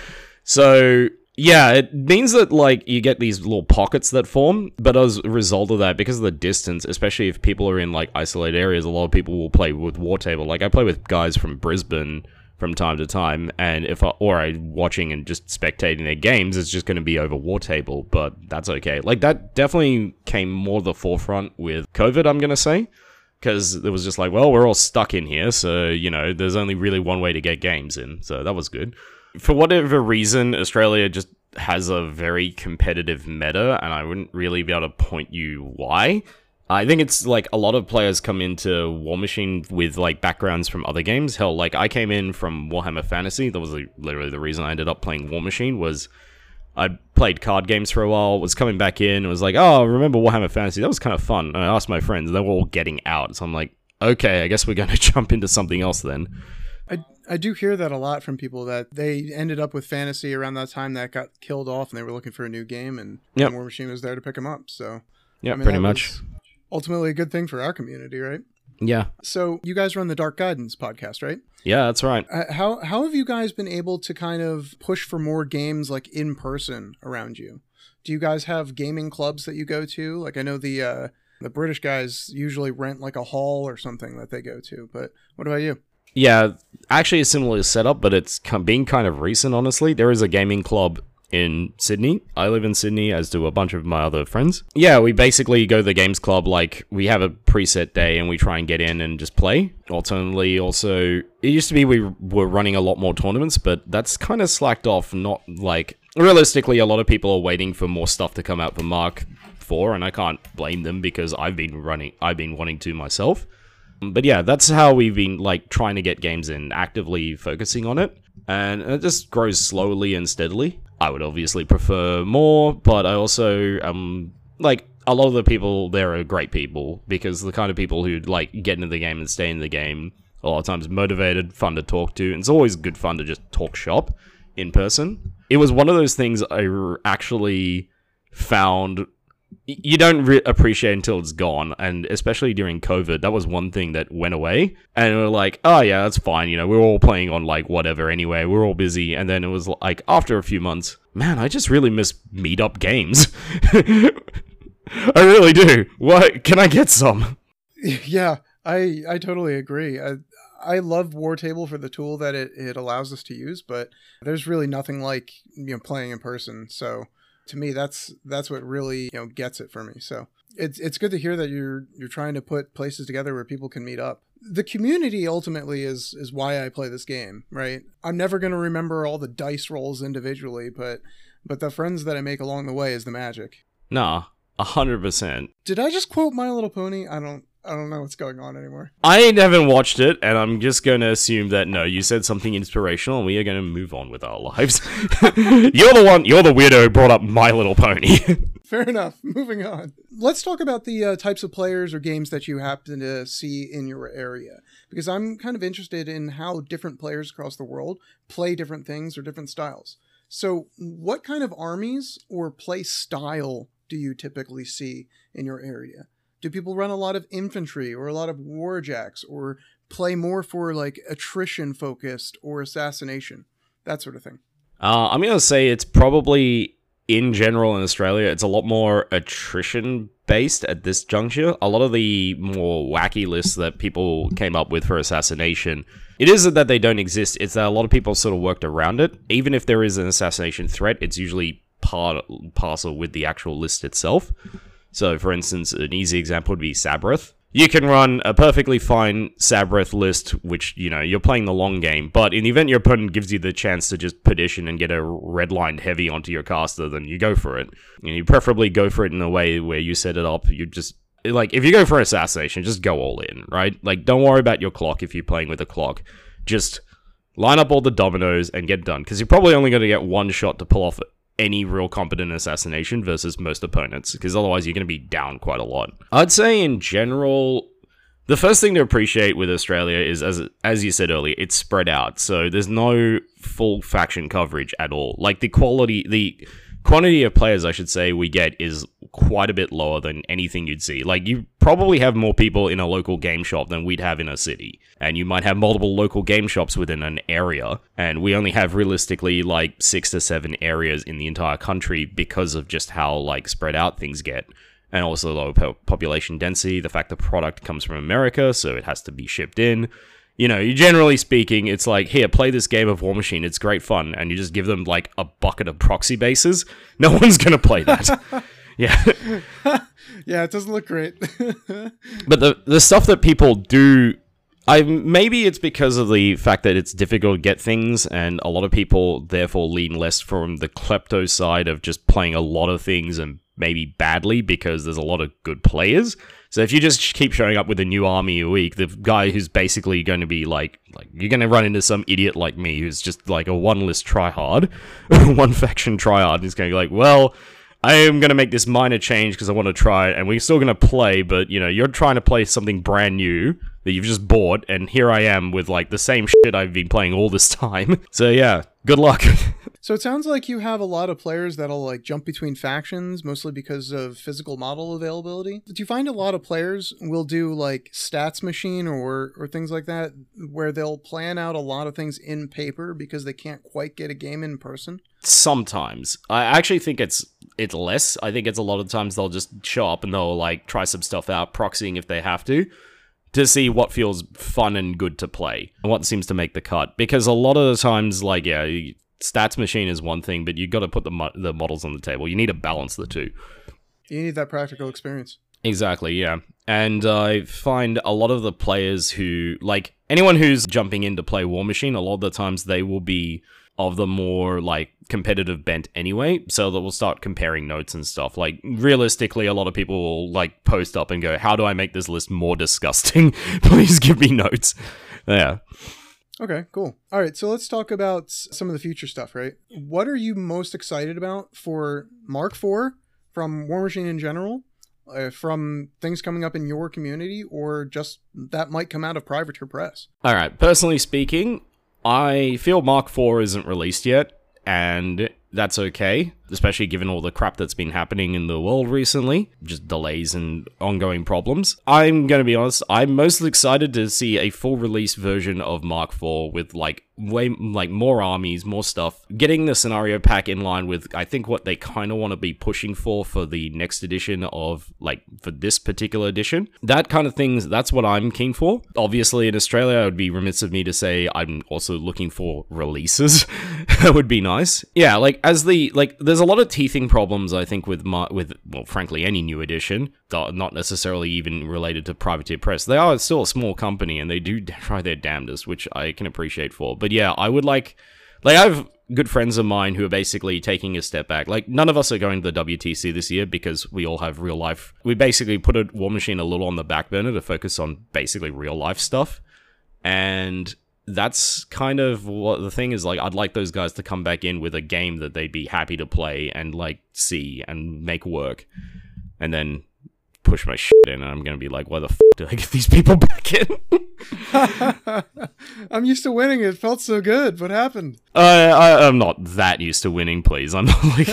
So yeah, it means that like you get these little pockets that form, but as a result of that, because of the distance, especially if people are in like isolated areas, a lot of people will play with Wartable. Like I play with guys from Brisbane from time to time, and I'm watching and just spectating their games, it's just going to be over Wartable, but that's okay. Like that definitely came more to the forefront with COVID, I'm going to say, because it was just like, well, we're all stuck in here, so there's only really one way to get games in, so that was good. For whatever reason, Australia just has a very competitive meta, and I wouldn't really be able to point you why. I think it's like a lot of players come into War Machine with like backgrounds from other games. Hell, like I came in from Warhammer Fantasy. That was literally the reason I ended up playing War Machine. Was I played card games for a while, was coming back in, and was like, oh, remember Warhammer Fantasy? That was kind of fun. And I asked my friends, they were all getting out. So I'm like, okay, I guess we're going to jump into something else then. I do hear that a lot from people, that they ended up with Fantasy around that time that got killed off and they were looking for a new game, and War Machine was there to pick them up. So yeah, pretty much. Ultimately a good thing for our community, right? Yeah. So you guys run the Dark Guidance podcast, right? Yeah, that's right. How have you guys been able to kind of push for more games like in person around you? Do you guys have gaming clubs that you go to? Like I know the British guys usually rent like a hall or something that they go to, but what about you? Yeah, actually a similar setup, but it's been kind of recent, honestly. There is a gaming club in Sydney. I live in Sydney, as do a bunch of my other friends. Yeah, we basically go to the games club, like, we have a preset day and we try and get in and just play. Alternatively, also, it used to be we were running a lot more tournaments, but that's kind of slacked off. Not like, realistically, a lot of people are waiting for more stuff to come out for Mark 4, and I can't blame them because I've been wanting to myself. But yeah, that's how we've been like trying to get games in, actively focusing on it, and it just grows slowly and steadily. I would obviously prefer more, but I also like a lot of the people there are great people, because the kind of people who like get into the game and stay in the game, a lot of times motivated, fun to talk to, and it's always good fun to just talk shop in person. It was one of those things I actually found you don't appreciate until it's gone, and especially during COVID, that was one thing that went away, and we're like, oh yeah, that's fine, we're all playing on like whatever anyway, we're all busy, and then it was like, after a few months, man, I just really miss meetup games. I really do. What, can I get some? Yeah, I totally agree. I love Wartable for the tool that it allows us to use, but there's really nothing like playing in person, so to me, that's what really gets it for me. So it's good to hear that you're trying to put places together where people can meet up. The community ultimately is why I play this game, right? I'm never going to remember all the dice rolls individually, but but the friends that I make along the way is the magic. Nah, 100%. Did I just quote My Little Pony? I don't know what's going on anymore. I haven't watched it, and I'm just going to assume that no, you said something inspirational, and we are going to move on with our lives. You're the weirdo who brought up My Little Pony. Fair enough. Moving on. Let's talk about the types of players or games that you happen to see in your area, because I'm kind of interested in how different players across the world play different things or different styles. So what kind of armies or play style do you typically see in your area? Do people run a lot of infantry or a lot of warjacks, or play more for like attrition focused or assassination, that sort of thing? I'm going to say it's probably, in general in Australia, it's a lot more attrition based at this juncture. A lot of the more wacky lists that people came up with for assassination, it isn't that they don't exist, it's that a lot of people sort of worked around it. Even if there is an assassination threat, it's usually parcel with the actual list itself. So, for instance, an easy example would be Sabreth. You can run a perfectly fine Sabreth list, which, you know, you're playing the long game, but in the event your opponent gives you the chance to just petition and get a red-lined heavy onto your caster, then you go for it. And you preferably go for it in a way where you set it up, you just... Like, if you go for assassination, just go all in, right? Like, don't worry about your clock if you're playing with a clock. Just line up all the dominoes and get done, because you're probably only going to get one shot to pull off any real competent assassination versus most opponents, because otherwise you're going to be down quite a lot. I'd say in general, the first thing to appreciate with Australia is, as you said earlier, it's spread out, so there's no full faction coverage at all. Like, the quantity of players, I should say, we get is quite a bit lower than anything you'd see. Like, you probably have more people in a local game shop than we'd have in a city. And you might have multiple local game shops within an area. And we only have realistically like 6 to 7 areas in the entire country because of just how like spread out things get. And also low population density, the fact the product comes from America, so it has to be shipped in. You know, generally speaking, it's like, here, play this game of War Machine, it's great fun, and you just give them, like, a bucket of proxy bases. No one's gonna play that. Yeah. Yeah, it doesn't look great. But the stuff that people do... maybe it's because of the fact that it's difficult to get things, and a lot of people, therefore, lean less from the klepto side of just playing a lot of things and maybe badly because there's a lot of good players. So if you just keep showing up with a new army a week, the guy who's basically going to be like you're going to run into some idiot like me who's just like a one-list tryhard, one-faction tryhard, and he's going to be like, well, I am going to make this minor change because I want to try it, and we're still going to play, but, you know, you're trying to play something brand new that you've just bought, and here I am with, like, the same shit I've been playing all this time. So, yeah, good luck. So it sounds like you have a lot of players that'll, like, jump between factions, mostly because of physical model availability. Do you find a lot of players will do, like, stats machine or things like that, where they'll plan out a lot of things in paper because they can't quite get a game in person? Sometimes. I actually think it's less. I think it's a lot of times they'll just show up and they'll, like, try some stuff out, proxying if they have to see what feels fun and good to play, and what seems to make the cut. Because a lot of the times, like, yeah, stats machine is one thing, but you got to put the models on the table. You need to balance the two. You need that practical experience. Exactly, yeah. And I find a lot of the players who, like, anyone who's jumping in to play War Machine, a lot of the times they will be of the more, like, competitive bent anyway, so that we'll start comparing notes and stuff. Like, realistically, a lot of people will, like, post up and go, how do I make this list more disgusting? Please give me notes. Yeah. Okay, cool. All right, so let's talk about some of the future stuff, right? What are you most excited about for Mark IV, from War Machine in general, from things coming up in your community, or just that might come out of Privateer Press? All right, personally speaking, I feel Mark IV isn't released yet, and that's okay, especially given all the crap that's been happening in the world recently, just delays and ongoing problems. I'm going to be honest, I'm most excited to see a full release version of Mark IV with, like, more armies, more stuff, getting the scenario pack in line with, I think, what they kind of want to be pushing for the next edition of, like, for this particular edition. That kind of things, that's what I'm keen for. Obviously, in Australia, it would be remiss of me to say I'm also looking for releases. That would be nice. Yeah, like, there's a lot of teething problems, I think, with, well, frankly, any new edition, not necessarily even related to Privateer Press. They are still a small company, and they do try their damnedest, which I can appreciate for. But yeah, I would like good friends of mine who are basically taking a step back. Like, none of us are going to the WTC this year because we all have real life. We basically put a War Machine a little on the back burner to focus on basically real life stuff. And that's kind of what the thing is. Like, I'd like those guys to come back in with a game that they'd be happy to play and, like, see and make work. And then push my shit in, and I'm gonna be like, why the f*** did I get these people back in? I'm used to winning. It felt so good. What happened? I'm not that used to winning, please. I'm not like...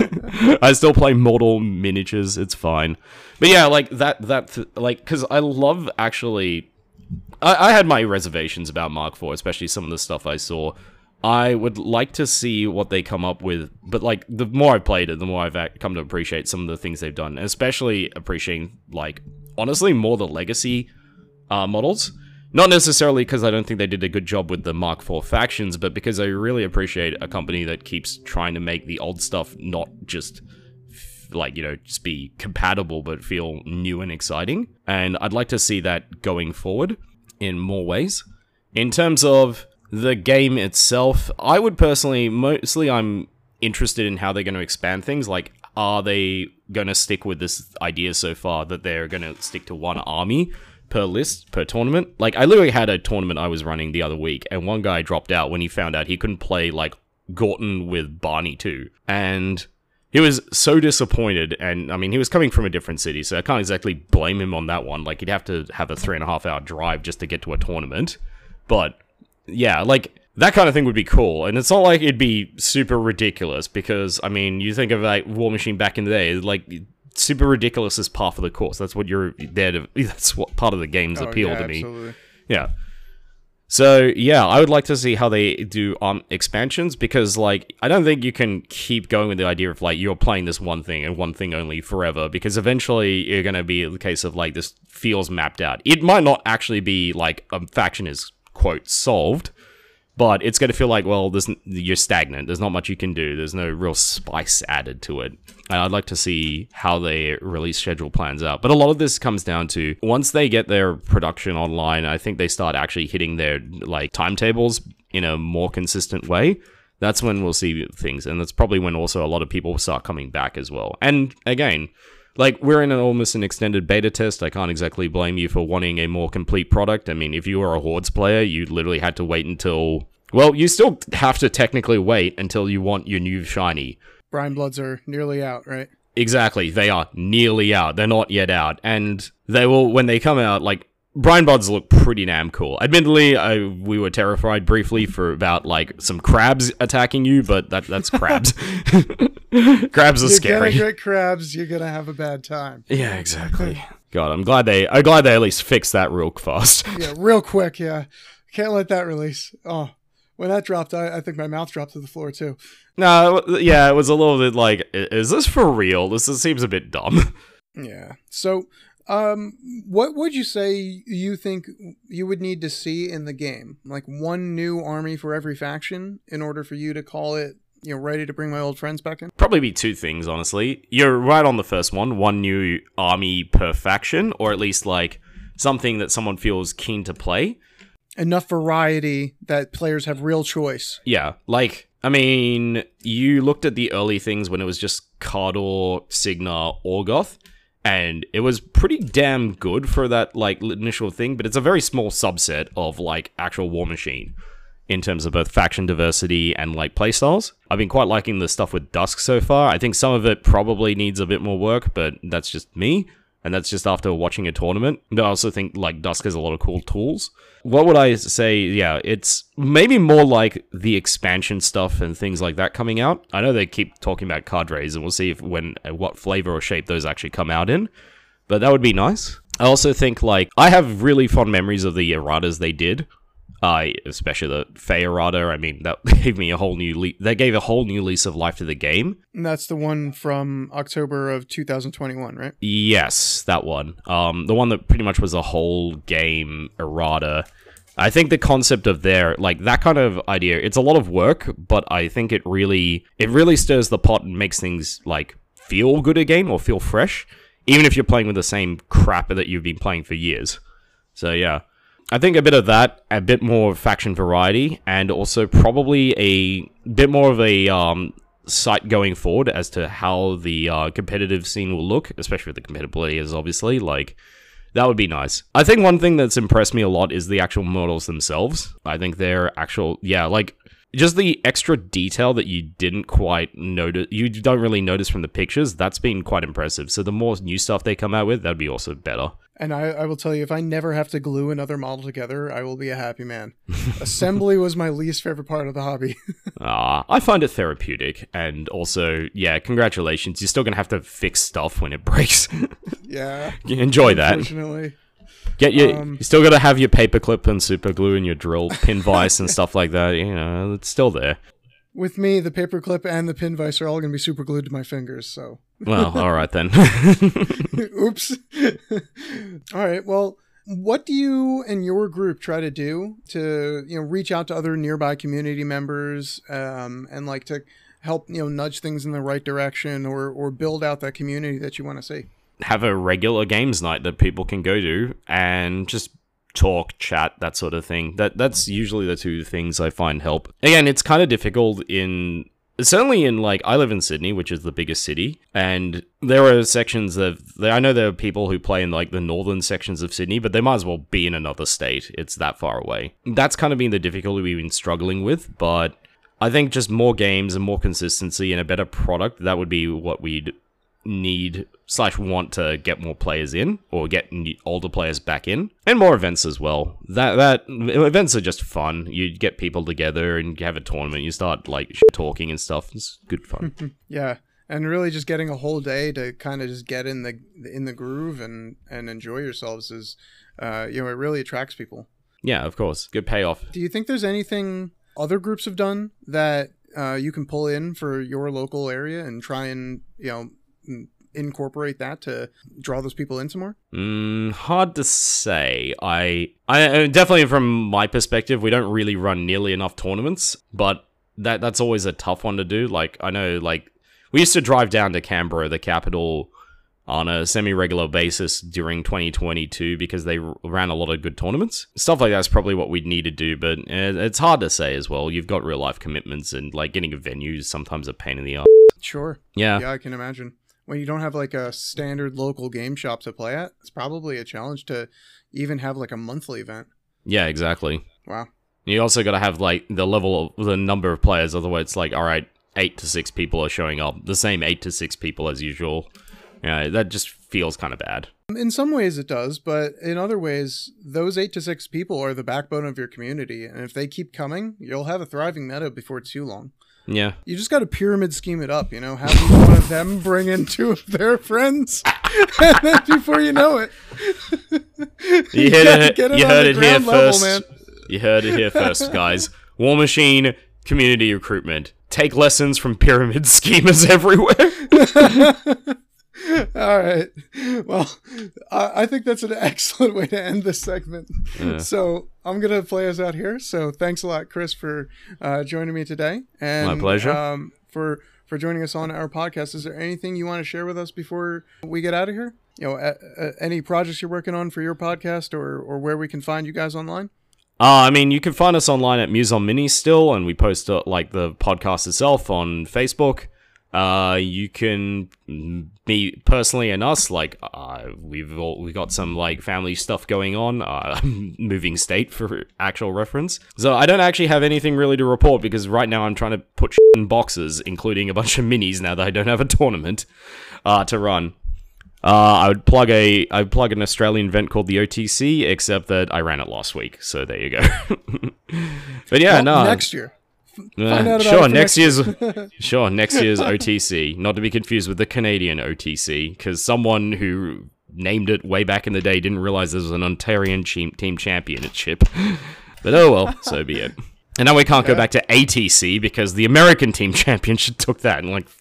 I still play Mortal Miniatures. It's fine. But yeah, like, like, because I love, actually... I had my reservations about Mark IV, especially some of the stuff I saw. I would like to see what they come up with, but, like, the more I've played it, the more I've come to appreciate some of the things they've done, and especially appreciating, like, honestly, more the legacy models. Not necessarily because I don't think they did a good job with the Mark IV factions, but because I really appreciate a company that keeps trying to make the old stuff not just, like, you know, just be compatible, but feel new and exciting. And I'd like to see that going forward in more ways. In terms of the game itself, I would personally, mostly I'm interested in how they're going to expand things. Like, are they going to stick with this idea so far that they're going to stick to one army per list, per tournament? Like, I literally had a tournament I was running the other week, and one guy dropped out when he found out he couldn't play, like, Gorton with Barney too. And he was so disappointed, and, I mean, he was coming from a different city, so I can't exactly blame him on that one. Like, he'd have to have a 3.5 hour drive just to get to a tournament. But yeah, like, that kind of thing would be cool, and it's not like it'd be super ridiculous, because, I mean, you think of, like, War Machine back in the day, like, super ridiculous is part of the course. That's what you're there to, that's what part of the game's appeal to me. Absolutely. Yeah. So, yeah, I would like to see how they do expansions, because, like, I don't think you can keep going with the idea of, like, you're playing this one thing and one thing only forever, because eventually you're going to be the case of, like, this feels mapped out. It might not actually be, like, a faction is, quote, solved, but it's going to feel like, well, you're stagnant. There's not much you can do. There's no real spice added to it. And I'd like to see how they release schedule plans out. But a lot of this comes down to, once they get their production online, I think they start actually hitting their, like, timetables in a more consistent way. That's when we'll see things. And that's probably when also a lot of people start coming back as well. And again, like, we're in almost an extended beta test. I can't exactly blame you for wanting a more complete product. I mean, if you were a Hordes player, you literally had to wait until... Well, you still have to technically wait until you want your new shiny. Brian Bloods are nearly out, right? Exactly. They are nearly out. They're not yet out. And they will, when they come out, like, Brian Bloods look pretty damn cool. Admittedly, we were terrified briefly for about, like, some crabs attacking you, but that's crabs. Crabs are scary. You're gonna get crabs, you're gonna have a bad time. Yeah, exactly. God, I'm glad they at least fixed that real fast. Yeah, real quick, yeah. Can't let that release. Oh, when that dropped, I think my mouth dropped to the floor, too. No, yeah, it was a little bit like, is this for real? This seems a bit dumb. Yeah. So, what would you say you think you would need to see in the game? Like, one new army for every faction in order for you to call it, you know, ready to bring my old friends back in? Probably be two things, honestly. You're right on the first one new army per faction, or at least, like, something that someone feels keen to play. Enough variety that players have real choice. Yeah, like, I mean, you looked at the early things when it was just Cardor, Signar, Orgoth, and it was pretty damn good for that, like, initial thing, but it's a very small subset of, like, actual War Machine in terms of both faction diversity and, like, playstyles. I've been quite liking the stuff with Dusk so far. I think some of it probably needs a bit more work, but that's just me. And that's just after watching a tournament. But I also think, like, Dusk has a lot of cool tools. What would I say? Yeah, it's maybe more like the expansion stuff and things like that coming out. I know they keep talking about cadres, and we'll see if what flavor or shape those actually come out in. But that would be nice. I also think, like, I have really fond memories of the erratas they did. Especially the Fey errata. I mean, that gave me a whole new they gave a whole new lease of life to the game. And that's the one from October of 2021, right? Yes, that one. The one that pretty much was a whole game errata. I think the concept of like, that kind of idea, it's a lot of work, but I think it really stirs the pot and makes things, like, feel good again or feel fresh, even if you're playing with the same crap that you've been playing for years. So, yeah. I think a bit of that, a bit more faction variety, and also probably a bit more of a site going forward as to how the competitive scene will look, especially with the competitive players, obviously. Like, that would be nice. I think one thing that's impressed me a lot is the actual models themselves. I think they're actual, just the extra detail that you didn't quite notice, you don't really notice from the pictures, that's been quite impressive. So the more new stuff they come out with, that'd be also better. And I will tell you, if I never have to glue another model together, I will be a happy man. Assembly was my least favorite part of the hobby. I find it therapeutic, and also, yeah, congratulations. You're still going to have to fix stuff when it breaks. Yeah. Enjoy that. Unfortunately. You still got to have your paperclip and super glue and your drill pin vise and stuff like that. You know, it's still there. With me, the paperclip and the pin vise are all going to be super glued to my fingers, so... Well, all right then. Oops. All right, well, what do you and your group try to do to, reach out to other nearby community members and like to help, nudge things in the right direction or build out that community that you want to see? Have a regular games night that people can go to and just talk, chat, that sort of thing. That's usually the two things I find help. Again, it's kind of difficult certainly in, like, I live in Sydney, which is the biggest city, and there are sections I know there are people who play in, like, the northern sections of Sydney, but they might as well be in another state. It's that far away. That's kind of been the difficulty we've been struggling with, but I think just more games and more consistency and a better product, that would be what we'd need/want to get more players in, or get older players back in, and more events as well. That events are just fun. You get people together and have a tournament. You start like talking and stuff. It's good fun. Yeah, and really just getting a whole day to kind of just get in the groove and enjoy yourselves is, it really attracts people. Yeah, of course, good payoff. Do you think there's anything other groups have done that you can pull in for your local area and try and incorporate that to draw those people in some more? Hard to say. I definitely, from my perspective, we don't really run nearly enough tournaments, but that's always a tough one to do. Like, I know, like, we used to drive down to Canberra, the capital, on a semi-regular basis during 2022 because they ran a lot of good tournaments. Stuff like that's probably what we'd need to do, but it's hard to say as well. You've got real-life commitments, and, like, getting a venue is sometimes a pain in the ass. Sure. Yeah. Yeah, I can imagine. When you don't have, like, a standard local game shop to play at, it's probably a challenge to even have, like, a monthly event. Yeah, exactly. Wow. You also got to have, like, the number of players, otherwise it's like, all right, 8 to 6 people are showing up. The same 8 to 6 people as usual. Yeah, that just feels kind of bad. In some ways it does, but in other ways, those 8 to 6 people are the backbone of your community, and if they keep coming, you'll have a thriving meta before too long. Yeah. You just got to pyramid scheme it up, have each one of them bring in 2 of their friends, and then before you know it, you heard it here first. Man. You heard it here first, guys. War Machine community recruitment. Take lessons from pyramid schemers everywhere. All right. Well, I think that's an excellent way to end this segment. Yeah. So I'm going to play us out here. So thanks a lot, Chris, for joining me today. And, my pleasure. For joining us on our podcast. Is there anything you want to share with us before we get out of here? Any projects you're working on for your podcast or where we can find you guys online? I mean, you can find us online at Muse on Mini still, and we post like the podcast itself on Facebook. You can me personally and us, like, we've got some like family stuff going on, moving state for actual reference. So I don't actually have anything really to report because right now I'm trying to put shit in boxes, including a bunch of minis now that I don't have a tournament, to run. I would plug an Australian event called the OTC, except that I ran it last week, so there you go. But yeah, no. Next year. Next year's OTC, not to be confused with the Canadian OTC, because someone who named it way back in the day didn't realize there was an Ontarian team championship. But oh well, so be it. And now we can't go back to ATC because the American team championship took that and like.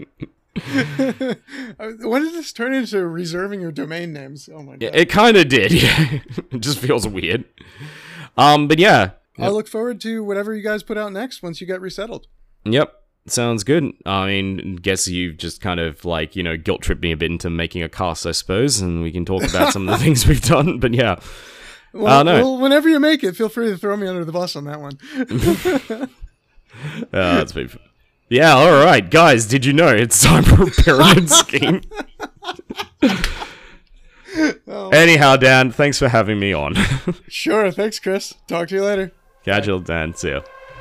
When did this turn into reserving your domain names? Oh my god! Yeah, it kind of did. Yeah, it just feels weird. But yeah. I look forward to whatever you guys put out next once you get resettled. Yep. Sounds good. I mean, guess you've just kind of like, guilt tripped me a bit into making a cast, I suppose, and we can talk about some of the things we've done. But yeah. Well, whenever you make it, feel free to throw me under the bus on that one. That's been fun. Yeah, alright. Guys, did you know it's time for a pyramid scheme? Anyhow, Dan, thanks for having me on. Sure, thanks, Chris. Talk to you later. Catch you, Dan. See ya.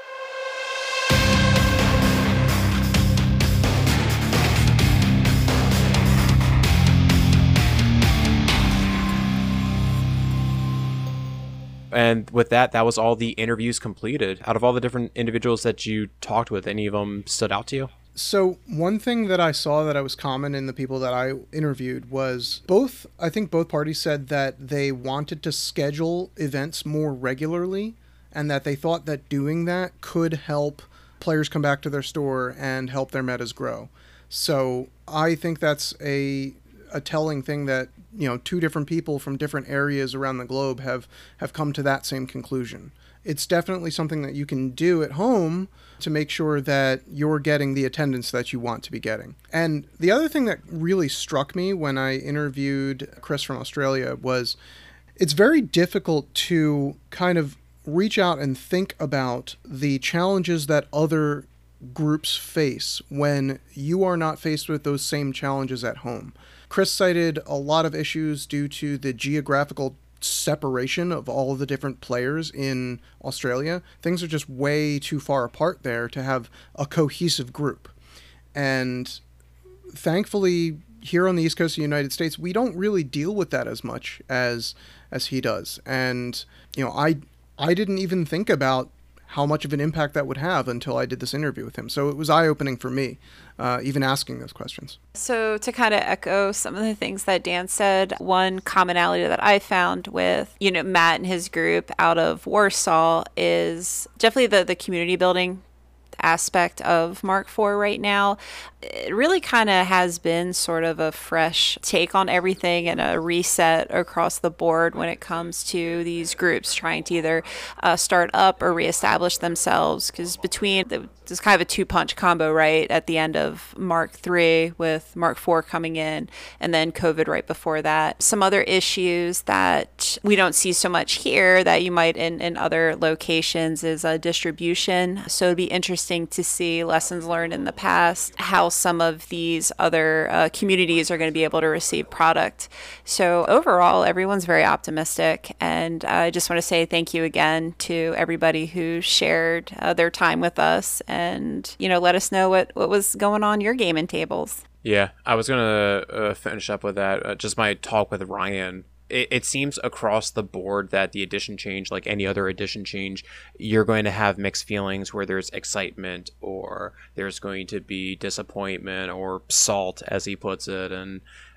And with that was all the interviews completed. Out of all the different individuals that you talked with, any of them stood out to you? So one thing that I saw that was common in the people that I interviewed was I think both parties said that they wanted to schedule events more regularly and that they thought that doing that could help players come back to their store and help their metas grow. So I think that's a telling thing that, two different people from different areas around the globe have come to that same conclusion. It's definitely something that you can do at home to make sure that you're getting the attendance that you want to be getting. And the other thing that really struck me when I interviewed Chris from Australia was it's very difficult to kind of reach out and think about the challenges that other groups face when you are not faced with those same challenges at home. Chris cited a lot of issues due to the geographical separation of all of the different players in Australia. Things are just way too far apart there to have a cohesive group. And thankfully, here on the East Coast of the United States, we don't really deal with that as much as he does. And, I didn't even think about how much of an impact that would have until I did this interview with him. So it was eye-opening for me, even asking those questions. So to kind of echo some of the things that Dan said, one commonality that I found with, Matt and his group out of Warsaw is definitely the community building aspect of Mark IV right now. It really kind of has been sort of a fresh take on everything and a reset across the board when it comes to these groups trying to either start up or reestablish themselves, because there's kind of a two-punch combo right at the end of Mark III with Mark IV coming in and then COVID right before that. Some other issues that we don't see so much here that you might in other locations is distribution. So it'd be interesting to see lessons learned in the past, how some of these other communities are going to be able to receive product. So overall, everyone's very optimistic. And I just want to say thank you again to everybody who shared their time with us and, let us know what was going on your gaming tables. Yeah, I was going to finish up with that. Just my talk with Ryan. It seems across the board that the edition change, like any other edition change, you're going to have mixed feelings where there's excitement or there's going to be disappointment or salt, as he puts it. And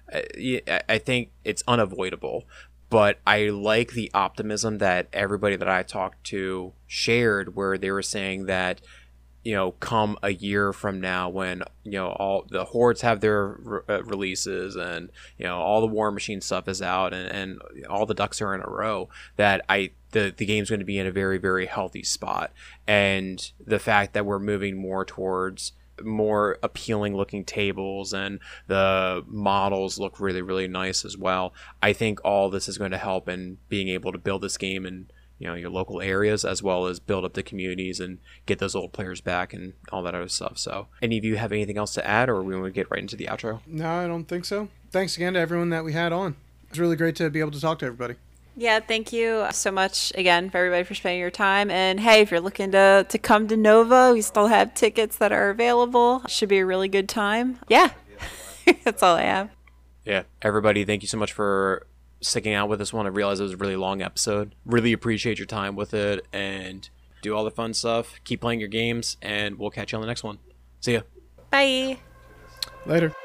I think it's unavoidable. But I like the optimism that everybody that I talked to shared, where they were saying that, come a year from now when, all the Hordes have their releases and, all the War Machine stuff is out and all the ducks are in a row, that the game's going to be in a very, very healthy spot. And the fact that we're moving more towards more appealing looking tables and the models look really, really nice as well. I think all this is going to help in being able to build this game and your local areas, as well as build up the communities and get those old players back and all that other stuff. So any of you have anything else to add, or we want to get right into the outro? No, I don't think so. Thanks again to everyone that we had on. It's really great to be able to talk to everybody. Yeah, thank you so much again for everybody for spending your time. And hey, if you're looking to come to Nova, we still have tickets that are available. Should be a really good time. Yeah, that's all I have. Yeah, everybody, thank you so much for sticking out with this one. I realized it was a really long episode. Really appreciate your time with it, and do all the fun stuff. Keep playing your games, and we'll catch you on the next one. See ya. Bye. Later.